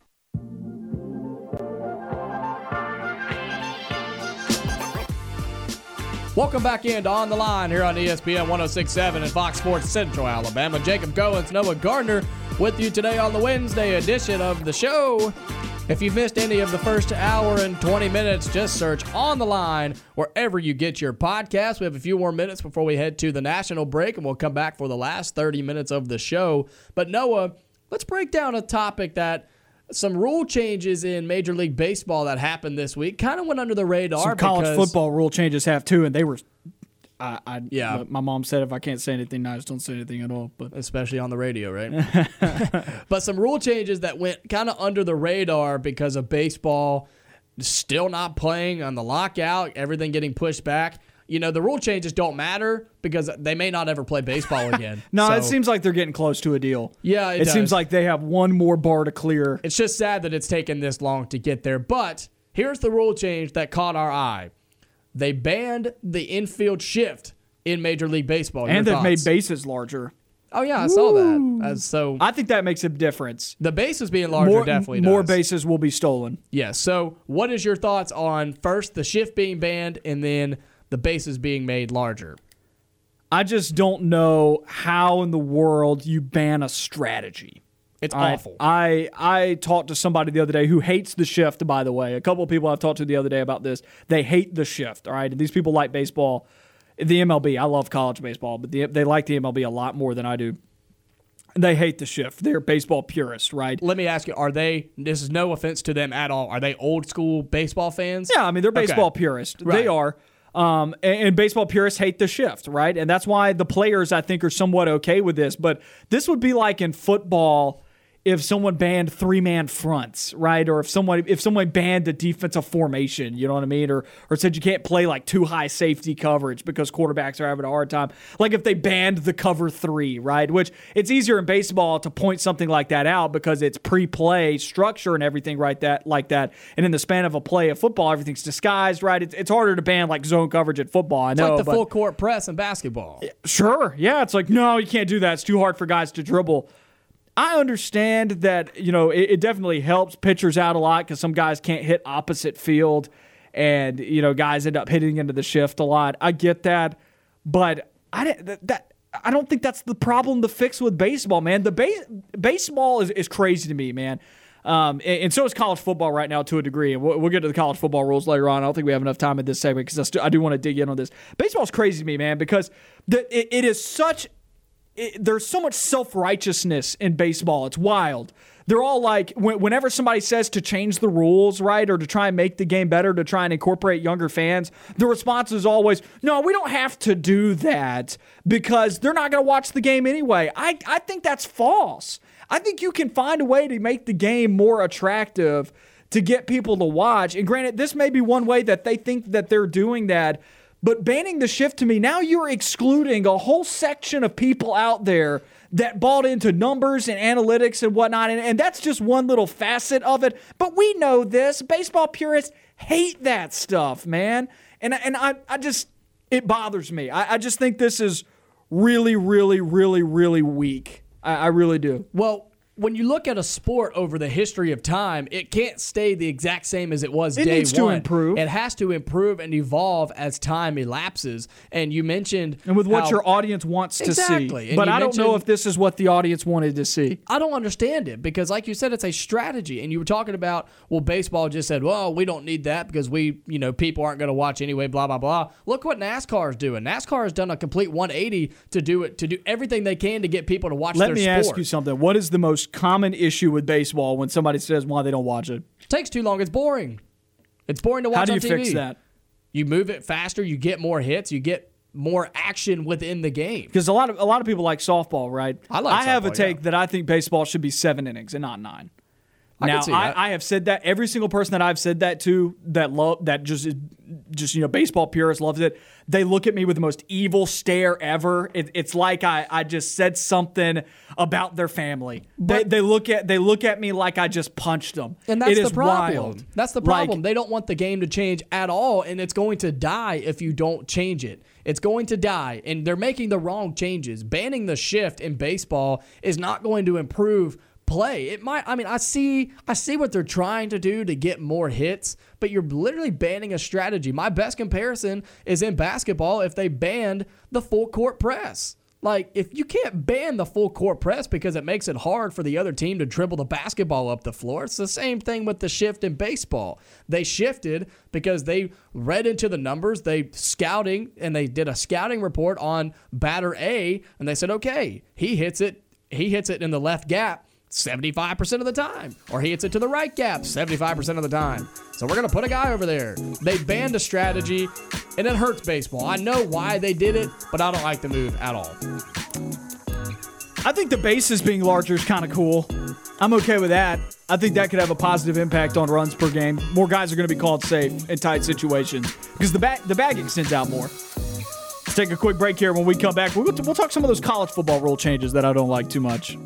Welcome back into On the Line here on E S P N one oh six point seven and Fox Sports Central Alabama. Jacob Goins, Noah Gardner with you today on the Wednesday edition of the show. If you've missed any of the first hour and twenty minutes, just search On the Line wherever you get your podcast. We have a few more minutes before we head to the national break, and we'll come back for the last thirty minutes of the show. But Noah, let's break down a topic that some rule changes in Major League Baseball that happened this week kind of went under the radar. Some college because, football rule changes have too, and they were. I, I Yeah. My mom said if I can't say anything nice, don't say anything at all. But especially on the radio, right? But some rule changes that went kind of under the radar because of baseball still not playing on the lockout, everything getting pushed back. You know, the rule changes don't matter because they may not ever play baseball again. no, So, it seems like they're getting close to a deal. Yeah, it it does. seems like they have one more bar to clear. It's just sad that it's taken this long to get there. But here's the rule change that caught our eye. They banned the infield shift in Major League Baseball. Your And they've made thoughts? bases larger. Oh, yeah, I saw that. Uh, so I think that makes a difference. the bases being larger More, definitely more does. bases will be stolen. Yeah, so what is your thoughts on first the shift being banned and then the bases being made larger? I just don't know how in the world you ban a strategy. It's I, awful. I I talked to somebody the other day who hates the shift, by the way. A couple of people I've talked to the other day about this. They hate the shift, all right? And these people like baseball. The M L B, I love college baseball, but the, they like the M L B a lot more than I do. They hate the shift. They're baseball purists, right? Let me ask you, are they, this is no offense to them at all, are they old school baseball fans? Yeah, I mean, they're baseball Okay. purists. Right. They are. Um, and, and baseball purists hate the shift, right? And that's why the players, I think, are somewhat okay with this. But this would be like in football if someone banned three-man fronts, right? Or if someone if someone banned a defensive formation, you know what I mean? Or or said you can't play like too high safety coverage because quarterbacks are having a hard time. Like if they banned the cover three, right? Which it's easier in baseball to point something like that out because it's pre-play structure and everything right that like that. And in the span of a play of football, everything's disguised, right? It's, it's harder to ban like zone coverage at football. I It's know, like the but, full court press in basketball. Sure, yeah. It's like, no, you can't do that. It's too hard for guys to dribble. I understand that, you know, it, it definitely helps pitchers out a lot because some guys can't hit opposite field and, you know, guys end up hitting into the shift a lot. I get that, but I, that, that, I don't think that's the problem to fix with baseball, man. The base, baseball is, is crazy to me, man. Um, and, and so is college football right now to a degree. And we'll, we'll get to the college football rules later on. I don't think we have enough time in this segment because I, st- I do want to dig in on this. Baseball is crazy to me, man, because the, it, it is such... It, there's so much self-righteousness in baseball. It's wild. They're all like, when, whenever somebody says to change the rules, right, or to try and make the game better, to try and incorporate younger fans, the response is always, no, we don't have to do that because they're not going to watch the game anyway. I, I think that's false. I think you can find a way to make the game more attractive to get people to watch. And granted, this may be one way that they think that they're doing that. But banning the shift to me, now you're excluding a whole section of people out there that bought into numbers and analytics and whatnot. And, and that's just one little facet of it. But we know this. Baseball purists hate that stuff, man. And, and I, I just, it bothers me. I, I just think this is really, really, really, really weak. I, I really do. Well, when you look at a sport over the history of time, it can't stay the exact same as it was it day needs one. to improve. It has to improve and evolve as time elapses. And you mentioned and with what how, your audience wants exactly. to see. And but I don't know mentioned- if this is what the audience wanted to see. I don't understand it because, like you said, it's a strategy. And you were talking about, well, baseball just said, well, we don't need that because we, you know, people aren't going to watch anyway, blah, blah, blah. Look what NASCAR is doing. NASCAR has done a complete one eighty to do it, to do everything they can to get people to watch Let their me sport. ask you something. What is the most common issue with baseball when somebody says why they don't watch it? It takes too long. It's boring. It's boring to watch How do you on T V. fix that? You move it faster. You get more hits. You get more action within the game. Because a lot of a lot of people like softball, right? I like I have a softball, take yeah. that I think baseball should be seven innings and not nine. I now, can see I, that. I have said that. Every single person that I've said that to, that love that just just you know, baseball purist loves it. They look at me with the most evil stare ever. It, it's like I, I just said something about their family. They, But- they look at they look at me like I just punched them. And that's it the is problem. wild. That's the Like, problem. They don't want the game to change at all, and it's going to die if you don't change it. It's going to die, and they're making the wrong changes. Banning the shift in baseball is not going to improve play. It might. I mean, I see. I see what they're trying to do to get more hits, but you're literally banning a strategy. My best comparison is in basketball. If they banned the full court press. Like, if you can't ban the full court press because it makes it hard for the other team to dribble the basketball up the floor, it's the same thing with the shift in baseball. They shifted because they read into the numbers, they scouting, and they did a scouting report on batter A, and they said, okay, he hits it, he hits it in the left gap seventy-five percent of the time, or he hits it to the right gap seventy-five percent of the time. So we're going to put a guy over there. They banned a strategy, and it hurts baseball. I know why they did it, but I don't like the move at all. I think the bases being larger is kind of cool. I'm okay with that. I think that could have a positive impact on runs per game. More guys are going to be called safe in tight situations because the bag, the bag extends out more. Let's take a quick break here. When we come back, we'll, we'll talk some of those college football rule changes that I don't like too much.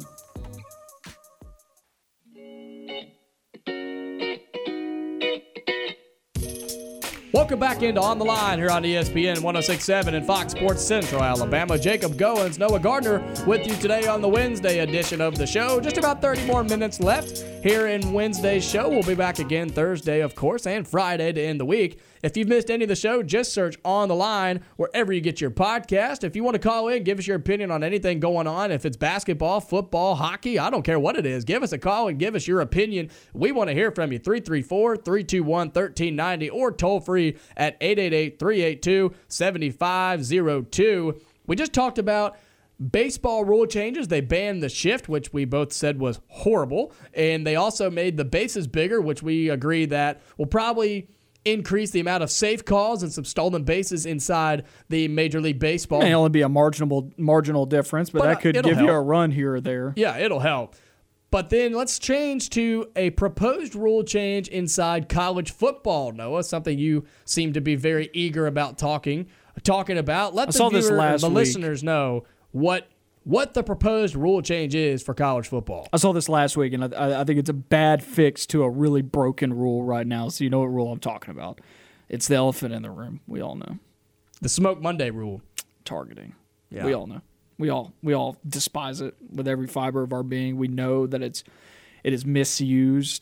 Welcome back into On the Line here on E S P N one oh six point seven and Fox Sports Central Alabama. Jacob Goins, Noah Gardner with you today on the Wednesday edition of the show. Just about thirty more minutes left here in Wednesday's show. We'll be back again Thursday, of course, and Friday to end the week. If you've missed any of the show, just search On the Line wherever you get your podcast. If you want to call in, give us your opinion on anything going on. If it's basketball, football, hockey, I don't care what it is. Give us a call and give us your opinion. We want to hear from you. three three four, three two one, one three nine zero or toll free at eight eight eight, three eight two, seven five zero two. We just talked about baseball rule changes. They banned the shift, which we both said was horrible. And they also made the bases bigger, which we agree that will probably increase the amount of safe calls and some stolen bases inside the Major League Baseball. It may only be a marginal marginal difference, but, But, that uh, could it'll give you help. a run here or there. Yeah, it'll help. But then let's change to a proposed rule change inside college football, Noah, something you seem to be very eager about talking talking about. Let I the saw this viewer, last the week. listeners know what what the proposed rule change is for college football. I saw this last week, and I, I think it's a bad fix to a really broken rule right now, so you know what rule I'm talking about. It's the elephant in the room. We all know. The Smoke Monday rule. Targeting. Yeah. We all know. We all we all despise it with every fiber of our being. We know that it's it is misused.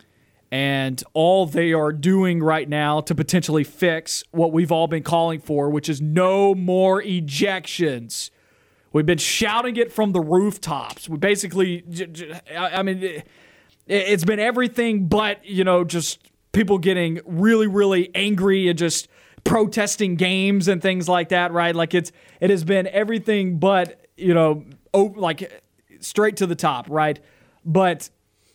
And all they are doing right now to potentially fix what we've all been calling for, which is no more ejections. We've been shouting it from the rooftops. We basically, I mean, it's been everything but, you know, just people getting really, really angry and just protesting games and things like that, right? Like it's it has been everything but, you know, like straight to the top, right? But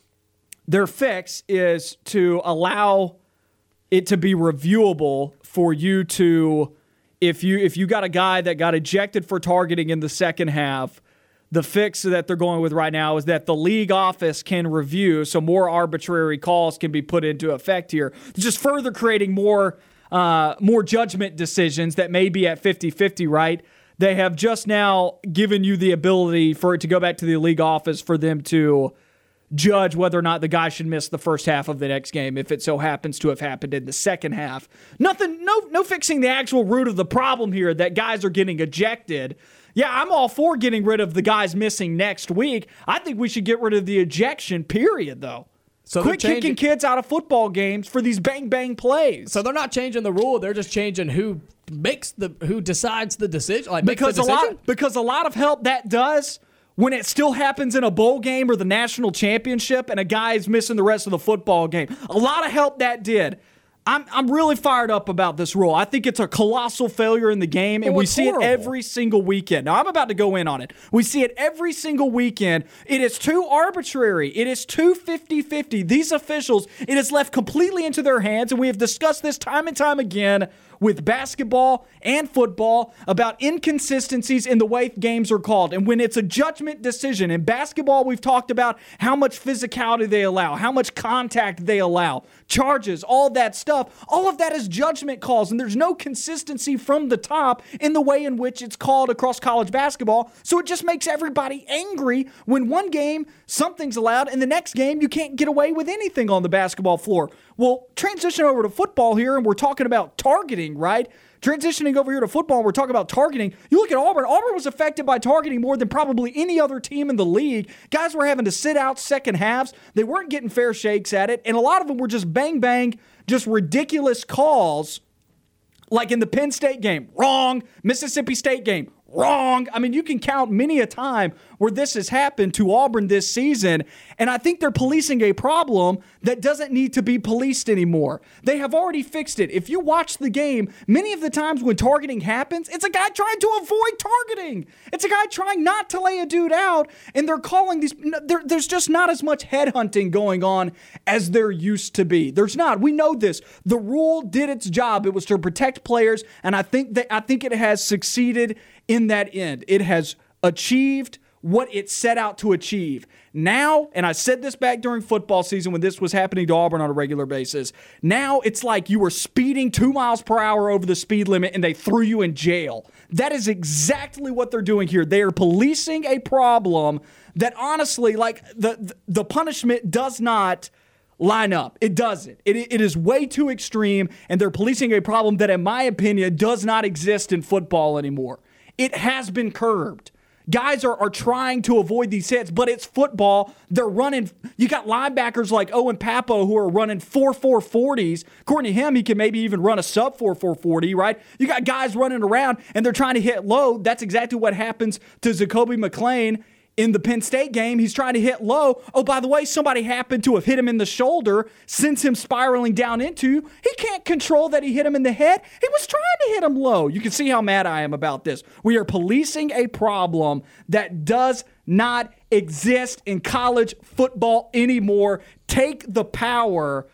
their fix is to allow it to be reviewable for you to, if you if you got a guy that got ejected for targeting in the second half, the fix that they're going with right now is that the league office can review, so more arbitrary calls can be put into effect here, just further creating more Uh, more judgment decisions that may be at fifty-fifty, right? They have just now given you the ability for it to go back to the league office for them to judge whether or not the guy should miss the first half of the next game if it so happens to have happened in the second half. Nothing, no, no fixing the actual root of the problem here that guys are getting ejected. Yeah, I'm all for getting rid of the guys missing next week. I think we should get rid of the ejection period, though. So Quit kicking kids out of football games for these bang bang plays. So they're not changing the rule; they're just changing who makes the who decides the decision. Like because makes the a decision? lot because a lot of help that does when it still happens in a bowl game or the national championship, and a guy is missing the rest of the football game. A lot of help that did. I'm I'm really fired up about this rule. I think it's a colossal failure in the game, and oh, we it's see horrible. it every single weekend. Now, I'm about to go in on it. We see it every single weekend. It is too arbitrary. It is too fifty-fifty. These officials, it is left completely into their hands, and we have discussed this time and time again with basketball and football about inconsistencies in the way games are called. And when it's a judgment decision, in basketball, we've talked about how much physicality they allow, how much contact they allow, charges, all that stuff. All of that is judgment calls, and there's no consistency from the top in the way in which it's called across college basketball. So it just makes everybody angry when one game something's allowed, and the next game you can't get away with anything on the basketball floor. Well, transition over to football here, and we're talking about targeting, right? Transitioning over here to football, and we're talking about targeting. You look at Auburn. Auburn was affected by targeting more than probably any other team in the league. Guys were having to sit out second halves. They weren't getting fair shakes at it, and a lot of them were just bang, bang, just ridiculous calls, like in the Penn State game. Wrong. Mississippi State game. Wrong. I mean, you can count many a time where this has happened to Auburn this season, and I think they're policing a problem that doesn't need to be policed anymore. They have already fixed it. If you watch the game, many of the times when targeting happens, it's a guy trying to avoid targeting. It's a guy trying not to lay a dude out, and they're calling these. There, there's just not as much headhunting going on as there used to be. There's not. We know this. The rule did its job. It was to protect players, and I think that I think it has succeeded in that end. It has achieved what it set out to achieve. Now, and I said this back during football season when this was happening to Auburn on a regular basis, now it's like you were speeding two miles per hour over the speed limit and they threw you in jail. That is exactly what they're doing here. They are policing a problem that honestly, like the, the punishment does not line up. It doesn't. It, it is way too extreme, and they're policing a problem that, in my opinion, does not exist in football anymore. It has been curbed. Guys are, are trying to avoid these hits, but it's football. They're running. You got linebackers like Owen Papo who are running four four forties. According to him, he can maybe even run a sub four four forty, right? You got guys running around, and they're trying to hit low. That's exactly what happens to Zacoby McClain in the Penn State game. He's trying to hit low. Oh, by the way, somebody happened to have hit him in the shoulder, sends him spiraling down into. He can't control that he hit him in the head. He was trying to hit him low. You can see how mad I am about this. We are policing a problem that does not exist in college football anymore. Take the power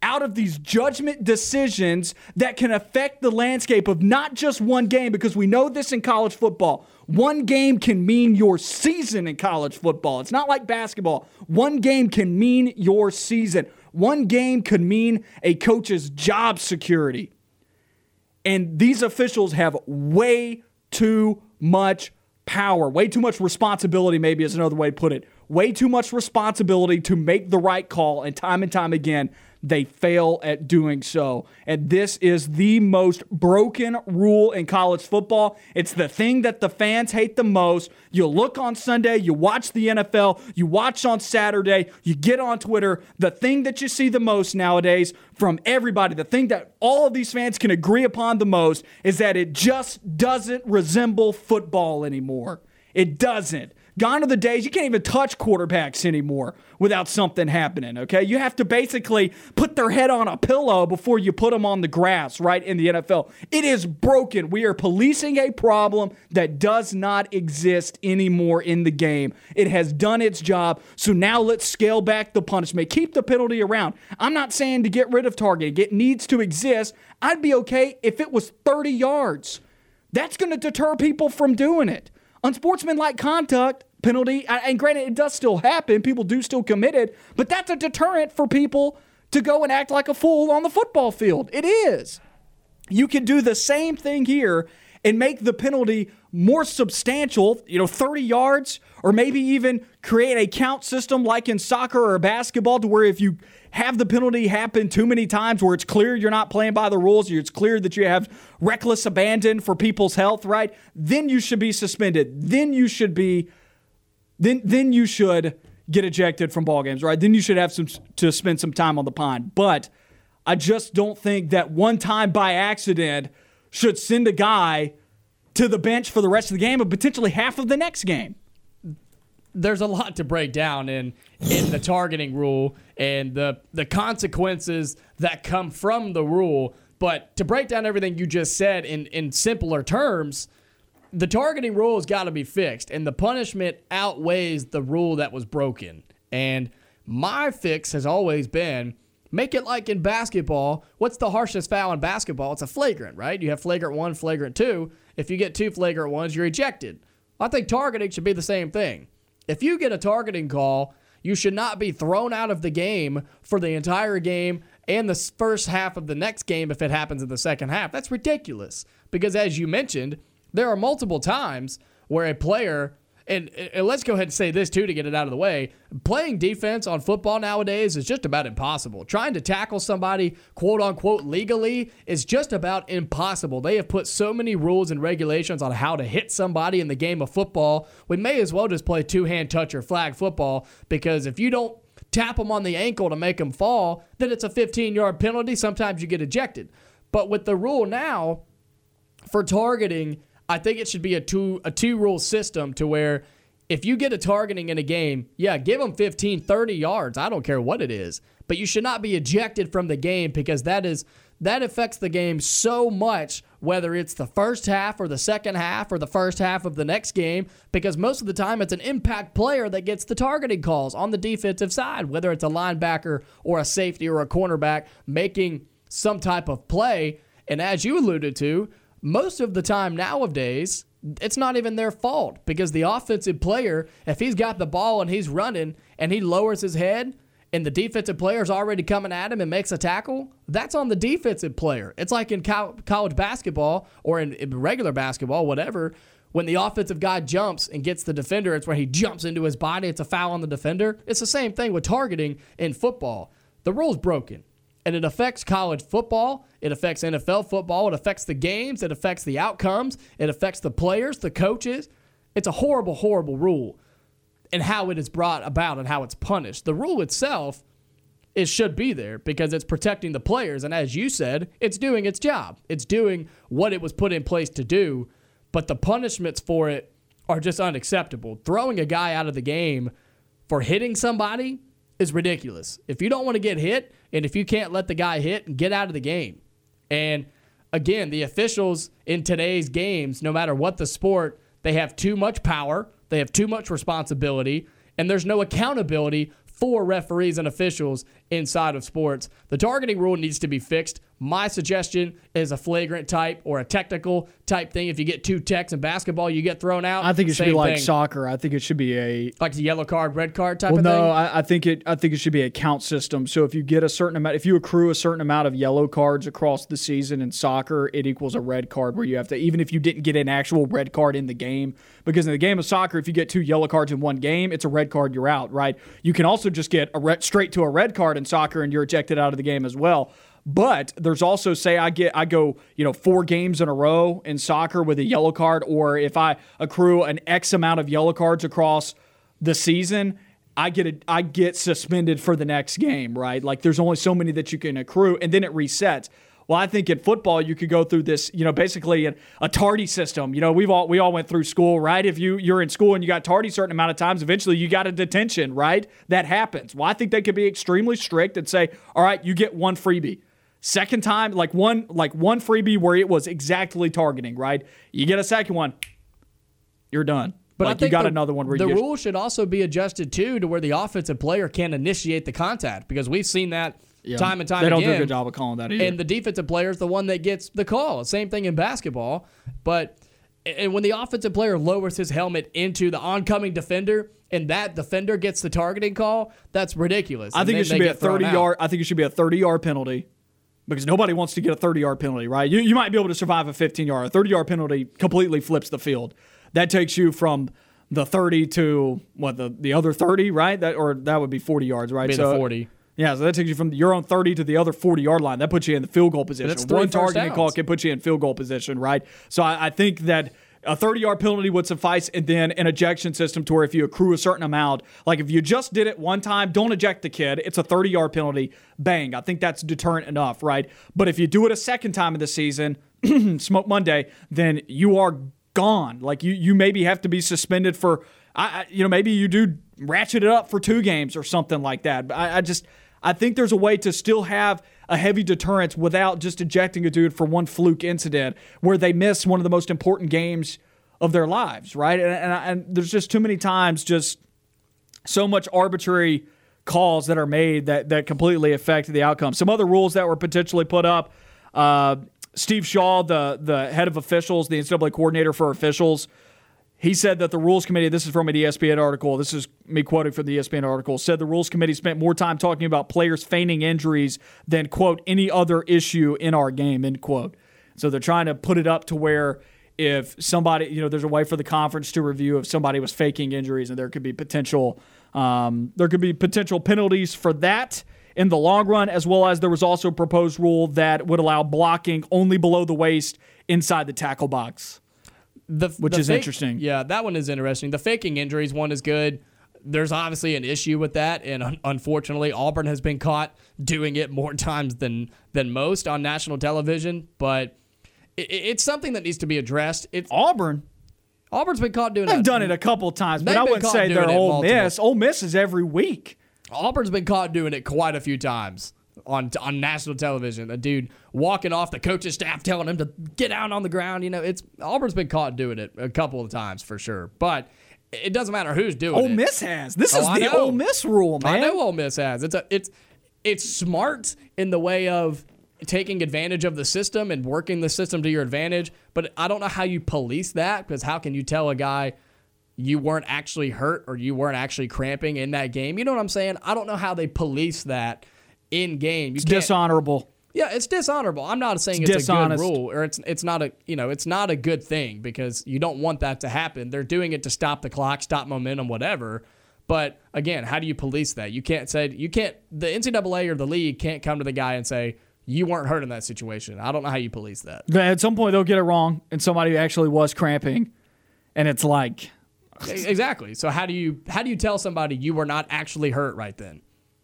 out of these judgment decisions that can affect the landscape of not just one game, because we know this in college football. One game can mean your season in college football. It's not like basketball. One game can mean your season. One game could mean a coach's job security. And these officials have way too much power, way too much responsibility, maybe is another way to put it. Way too much responsibility to make the right call, and time and time again, they fail at doing so. And this is the most broken rule in college football. It's the thing that the fans hate the most. You look on Sunday, you watch the N F L, you watch on Saturday, you get on Twitter. The thing that you see the most nowadays from everybody, the thing that all of these fans can agree upon the most, is that it just doesn't resemble football anymore. It doesn't. Gone are the days you can't even touch quarterbacks anymore without something happening, okay? You have to basically put their head on a pillow before you put them on the grass, right, in the N F L. It is broken. We are policing a problem that does not exist anymore in the game. It has done its job, so now let's scale back the punishment. Keep the penalty around. I'm not saying to get rid of targeting. It needs to exist. I'd be okay if it was thirty yards. That's going to deter people from doing it. Unsportsmanlike conduct penalty, and granted, it does still happen. People do still commit it, but that's a deterrent for people to go and act like a fool on the football field. It is. You can do the same thing here and make the penalty more substantial, you know, thirty yards, or maybe even create a count system like in soccer or basketball, to where if you have the penalty happen too many times where it's clear you're not playing by the rules, or it's clear that you have reckless abandon for people's health, right? Then you should be suspended. Then you should be, then then you should get ejected from ball games, right? Then you should have some to spend some time on the pine. But I just don't think that one time by accident should send a guy to the bench for the rest of the game, and potentially half of the next game. There's a lot to break down in in the targeting rule and the the consequences that come from the rule. But to break down everything you just said in, in simpler terms, the targeting rule has got to be fixed, and the punishment outweighs the rule that was broken. And my fix has always been, make it like in basketball. What's the harshest foul in basketball? It's a flagrant, right? You have flagrant one, flagrant two. If you get two flagrant ones, you're ejected. I think targeting should be the same thing. If you get a targeting call, you should not be thrown out of the game for the entire game and the first half of the next game if it happens in the second half. That's ridiculous. Because as you mentioned, there are multiple times where a player, and, and let's go ahead and say this too to get it out of the way, playing defense on football nowadays is just about impossible. Trying to tackle somebody, quote unquote, legally is just about impossible. They have put so many rules and regulations on how to hit somebody in the game of football. We may as well just play two-hand touch or flag football, because if you don't tap them on the ankle to make them fall, then it's a fifteen-yard penalty. Sometimes you get ejected. But with the rule now for targeting, I think it should be a two a two-rule system to where if you get a targeting in a game, yeah, give them fifteen, thirty yards. I don't care what it is. But you should not be ejected from the game, because that is that affects the game so much, whether it's the first half or the second half or the first half of the next game, because most of the time it's an impact player that gets the targeting calls on the defensive side, whether it's a linebacker or a safety or a cornerback making some type of play. And as you alluded to, most of the time nowadays, it's not even their fault, because the offensive player, if he's got the ball and he's running and he lowers his head and the defensive player's already coming at him and makes a tackle, that's on the defensive player. It's like in co- college basketball or in, in regular basketball, whatever, when the offensive guy jumps and gets the defender, it's where he jumps into his body. It's a foul on the defender. It's the same thing with targeting in football. The rule's broken. And it affects college football. It affects N F L football. It affects the games. It affects the outcomes. It affects the players, the coaches. It's a horrible, horrible rule, and how it is brought about and how it's punished. The rule itself, it should be there because it's protecting the players. And as you said, it's doing its job. It's doing what it was put in place to do. But the punishments for it are just unacceptable. Throwing a guy out of the game for hitting somebody is ridiculous. If you don't want to get hit, and if you can't let the guy hit, get out of the game. And again, the officials in today's games, no matter what the sport, they have too much power, they have too much responsibility, and there's no accountability for referees and officials inside of sports. The targeting rule needs to be fixed. My suggestion is a flagrant type or a technical type thing. If you get two techs in basketball, you get thrown out. I think it should Same be like thing. soccer. I think it should be a Like a yellow card, red card type well, of no, thing? I, I think it. I think it should be a count system. So if you get a certain amount, if you accrue a certain amount of yellow cards across the season in soccer, it equals a red card. Where you have to, even if you didn't get an actual red card in the game, because in the game of soccer, if you get two yellow cards in one game, it's a red card. You're out, right? You can also just get a red, straight to a red card in soccer, and you're ejected out of the game as well. But there's also, say I get I go, you know, four games in a row in soccer with a yellow card, or if I accrue an X amount of yellow cards across the season, I get a, I get suspended for the next game, right? Like there's only so many that you can accrue, and then it resets. Well, I think in football you could go through this, you know, basically a, a tardy system. You know, we've all we all went through school, right? If you you're in school and you got tardy a certain amount of times, eventually you got a detention, right? That happens. Well, I think they could be extremely strict and say, all right, you get one freebie. Second time, like one like one freebie where it was exactly targeting, right? You get a second one, you're done. But like I think you got the, another one where the you get, rule should also be adjusted too to where the offensive player can initiate the contact, because we've seen that yeah, time and time they again. don't do a good job of calling that either. And the defensive player is the one that gets the call. Same thing in basketball. But and when the offensive player lowers his helmet into the oncoming defender and that defender gets the targeting call, that's ridiculous. I And think then it should they be a get thrown thirty out. yard. I think it should be a thirty yard penalty. Because nobody wants to get a thirty-yard penalty, right? You you might be able to survive a fifteen-yard. A thirty-yard penalty completely flips the field. That takes you from the thirty to, what, the, the other thirty, right? That Or that would be forty yards, right? Be so, the forty. Yeah, so that takes you from your own thirty to the other forty-yard line. That puts you in the field goal position. that's three One first targeting downs. call can put you in field goal position, right? So I, I think that a thirty-yard penalty would suffice, and then an ejection system to where if you accrue a certain amount, like if you just did it one time, don't eject the kid. It's a thirty-yard penalty. Bang. I think that's deterrent enough, right? But if you do it a second time of the season, Smoke Monday, then you are gone. Like you, you maybe have to be suspended for, I, I, you know, maybe you do ratchet it up for two games or something like that. But I, I just, I think there's a way to still have a heavy deterrence without just ejecting a dude for one fluke incident where they miss one of the most important games of their lives, right? And, and, and there's just too many times just so much arbitrary calls that are made that, that completely affect the outcome. Some other rules that were potentially put up, uh, Steve Shaw, the, the head of officials, the N C double A coordinator for officials, he said that the Rules Committee, this is from an E S P N article, this is me quoting from the E S P N article, said the Rules Committee spent more time talking about players feigning injuries than, quote, any other issue in our game, end quote. So they're trying to put it up to where if somebody, you know, there's a way for the conference to review if somebody was faking injuries, and there could be potential, um, there could be potential penalties for that in the long run, as well as there was also a proposed rule that would allow blocking only below the waist inside the tackle box. The, Which the is fake- interesting. Yeah, that one is interesting. The faking injuries one is good. There's obviously an issue with that, and un- unfortunately, Auburn has been caught doing it more times than than most on national television. But it, it's something that needs to be addressed. It's Auburn, Auburn's been caught doing they've it. done it a couple times, but They've I been wouldn't caught say doing they're it Ole multiple- Miss. Ole Miss is every week. Auburn's been caught doing it quite a few times on on national television. A dude walking off, the coaching staff telling him to get down on the ground. You know, it's Auburn's been caught doing it a couple of times for sure. But it doesn't matter who's doing Ole it. Miss has. This Oh, is I the know. Ole Miss rule, man. I know Ole Miss has. It's a it's it's smart in the way of taking advantage of the system and working the system to your advantage. But I don't know how you police that, because how can you tell a guy you weren't actually hurt or you weren't actually cramping in that game? You know what I'm saying? I don't know how they police that in game. You It's can't- dishonorable. Yeah, it's dishonorable. I'm not saying It's it's, dishonest. a good rule, or it's it's not a you know it's not a good thing, because you don't want that to happen. They're doing it to stop the clock, stop momentum, whatever. But again, how do you police that? You can't say you can't. The N C double A or the league can't come to the guy and say you weren't hurt in that situation. I don't know how you police that. At some point, they'll get it wrong, and somebody actually was cramping, and it's like, Exactly. So how do you how do you tell somebody you were not actually hurt right then?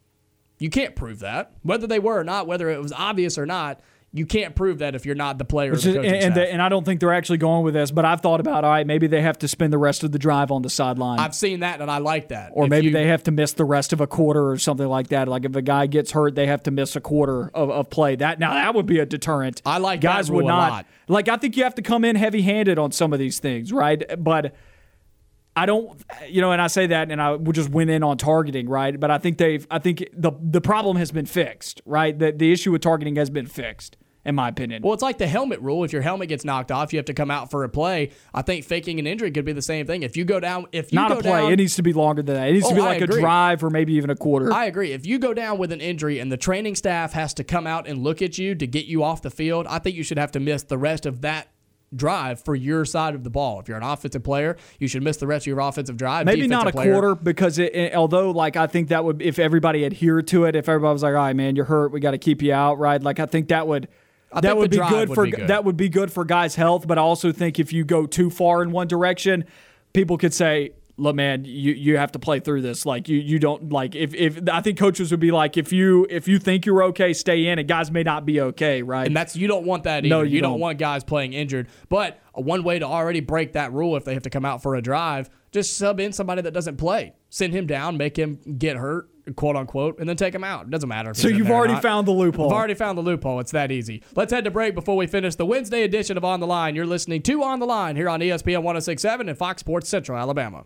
You can't prove that. Whether they were or not, whether it was obvious or not, you can't prove that if you're not the player or Which the is- coaching and, staff. the, and I don't think they're actually going with this, but I've thought about, all right, maybe they have to spend the rest of the drive on the sideline. I've seen that, and I like that. Or If maybe you- they have to miss the rest of a quarter or something like that. Like if a guy gets hurt, they have to miss a quarter of, of play. That now that would be a deterrent. I like that guys would rule a not lot. like. I think you have to come in heavy-handed on some of these things, right? But I don't, you know, and I say that, and I would just went in on targeting, right? But I think they've, I think the the problem has been fixed, right? The the issue with targeting has been fixed, in my opinion. Well, it's like the helmet rule. If your helmet gets knocked off, you have to come out for a play. I think faking an injury could be the same thing. If you go down, if you not go a play, down, it needs to be longer than that. It needs Oh, to be I like a agree. drive or maybe even a quarter. I agree. If you go down with an injury and the training staff has to come out and look at you to get you off the field, I think you should have to miss the rest of that drive for your side of the ball. If you're an offensive player, you should miss the rest of your offensive drive. Maybe not a player, quarter because it, it, although like I think that would, if everybody adhered to it, if everybody was like, all right, man, you're hurt, we got to keep you out, right? Like I think that would I that think would the be drive good would for be good. that would be good for guys' health. But I also think if you go too far in one direction, people could say, look, man, you, you have to play through this. Like you you don't like if, if I think coaches would be like, if you if you think you're okay, stay in, and guys may not be okay, right? And that's you don't want that either. No, you, you don't. don't. want guys playing injured. But one way to already break that rule if they have to come out for a drive, just sub in somebody that doesn't play. Send him down, make him get hurt, quote unquote, and then take him out. It doesn't matter. If So he's in you've there or already not. found the loophole. I've already found the loophole. It's that easy. Let's head to break before we finish the Wednesday edition of On the Line. You're listening to On the Line here on E S P N one oh six point seven and Fox Sports Central Alabama.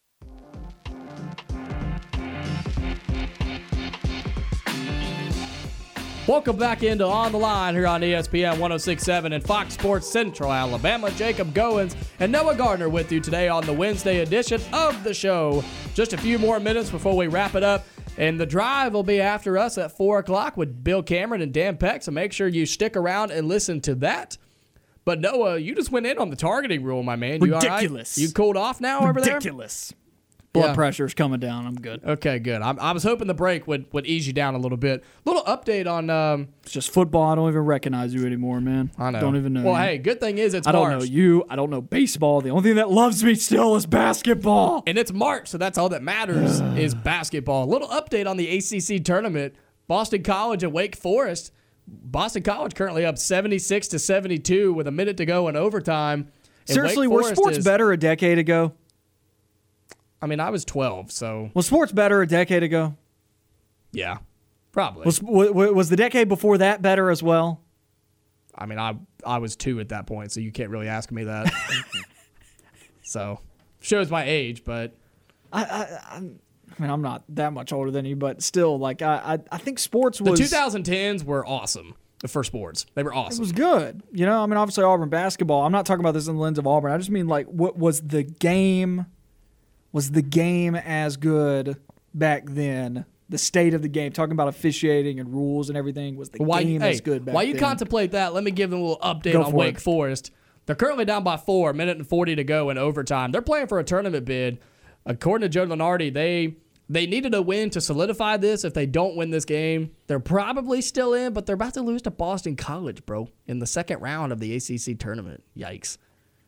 Welcome back into On the Line here on E S P N one oh six point seven and Fox Sports Central Alabama. Jacob Goins and Noah Gardner with you today on the Wednesday edition of the show. Just a few more minutes before we wrap it up, and the drive will be after us at four o'clock with Bill Cameron and Dan Peck, so make sure you stick around and listen to that. But Noah, you just went in on the targeting rule, my man. You Ridiculous. all right? You cooled off now over there? Ridiculous. Blood Yeah. pressure's coming down. I'm good. Okay, good. I, I was hoping the break would, would ease you down a little bit. Little update on... Um, It's just football. I don't even recognize you anymore, man. I know. Don't even know. Well, you. hey, good thing is it's I don't March. know you. I don't know baseball. The only thing that loves me still is basketball. And it's March, so that's all that matters is basketball. A little update on the A C C tournament. Boston College and Wake Forest. Boston College currently up seventy-six to seventy-two with a minute to go in overtime. And Seriously, Wake were Forest sports is- better a decade ago? I mean, I was twelve, so Was sports better a decade ago? yeah, probably. Was was, was the decade before that better as well? I mean, I I was two at that point, so you can't really ask me that. So shows my age, but I, I, I mean, I'm not that much older than you, but still, like, I, I, I think sports the was twenty tens were awesome for sports. They were it awesome. was good. You know, I mean, obviously Auburn basketball. I'm not talking about this in the lens of Auburn. I just mean like, what was the game? Was the game as good back then? The state of the game, talking about officiating and rules and everything, was the Why, game hey, as good back while you then? contemplate that, let me give them a little update Go on for Wake it. Forest. They're currently down by four, a minute and forty to go in overtime. They're playing for a tournament bid. According to Joe Lunardi, they they needed a win to solidify this. If they don't win this game, they're probably still in, but they're about to lose to Boston College, bro, in the second round of the A C C tournament. Yikes.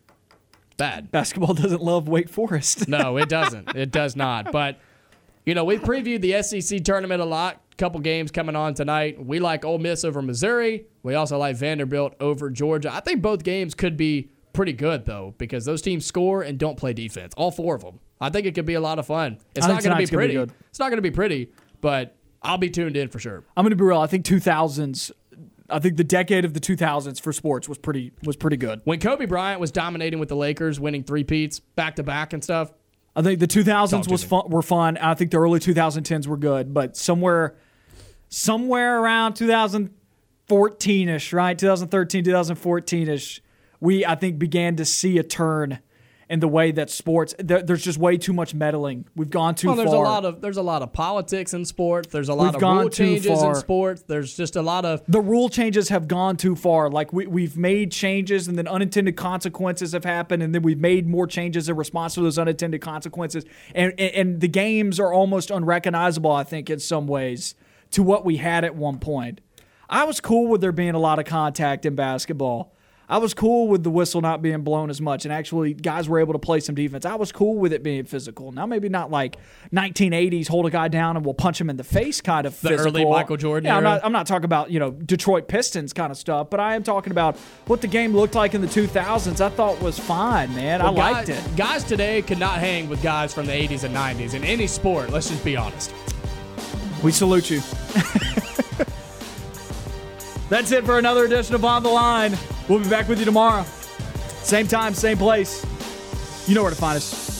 Bad. Basketball doesn't love Wake Forest. No, it doesn't. It does not. But, you know, we previewed the S E C tournament a lot. Couple games coming on tonight. We like Ole Miss over Missouri. We also like Vanderbilt over Georgia. I think both games could be pretty good, though, because those teams score and don't play defense. All four of them. I think it could be a lot of fun. It's I not think going to be tonight's gonna be pretty. good. It's not going to be pretty, but I'll be tuned in for sure. I'm going to be real. I think two thousands. I think the decade of the two thousands for sports was pretty was pretty good. When Kobe Bryant was dominating with the Lakers, winning three-peats back-to-back and stuff, I think the two thousands Talk to was me. fun, were fun. I think the early twenty tens were good, but somewhere somewhere around twenty fourteen-ish, right? twenty thirteen, twenty fourteen-ish, we I think began to see a turn in the way that sports there, there's just way too much meddling. We've gone too well, there's far. a lot of there's a lot of politics in sports. There's a lot We've of gone rule too changes in far. sports. There's just a lot of the rule changes have gone too far. Like we, we've made changes and then unintended consequences have happened, and then we've made more changes in response to those unintended consequences. And, and, and the games are almost unrecognizable, I think, in some ways, to what we had at one point. I was cool with there being a lot of contact in basketball. I was cool with the whistle not being blown as much, and actually guys were able to play some defense. I was cool with it being physical. Now maybe not like nineteen eighties, hold a guy down and we'll punch him in the face kind of The physical. early Michael Jordan Yeah, I'm era. not, I'm not talking about, you know, Detroit Pistons kind of stuff, but I am talking about what the game looked like in the two thousands. I thought was fine, man. I Well, liked guys, it. Guys today could not hang with guys from the eighties and nineties in any sport. Let's just be honest. We salute you. That's it for another edition of On the Line. We'll be back with you tomorrow. Same time, same place. You know where to find us.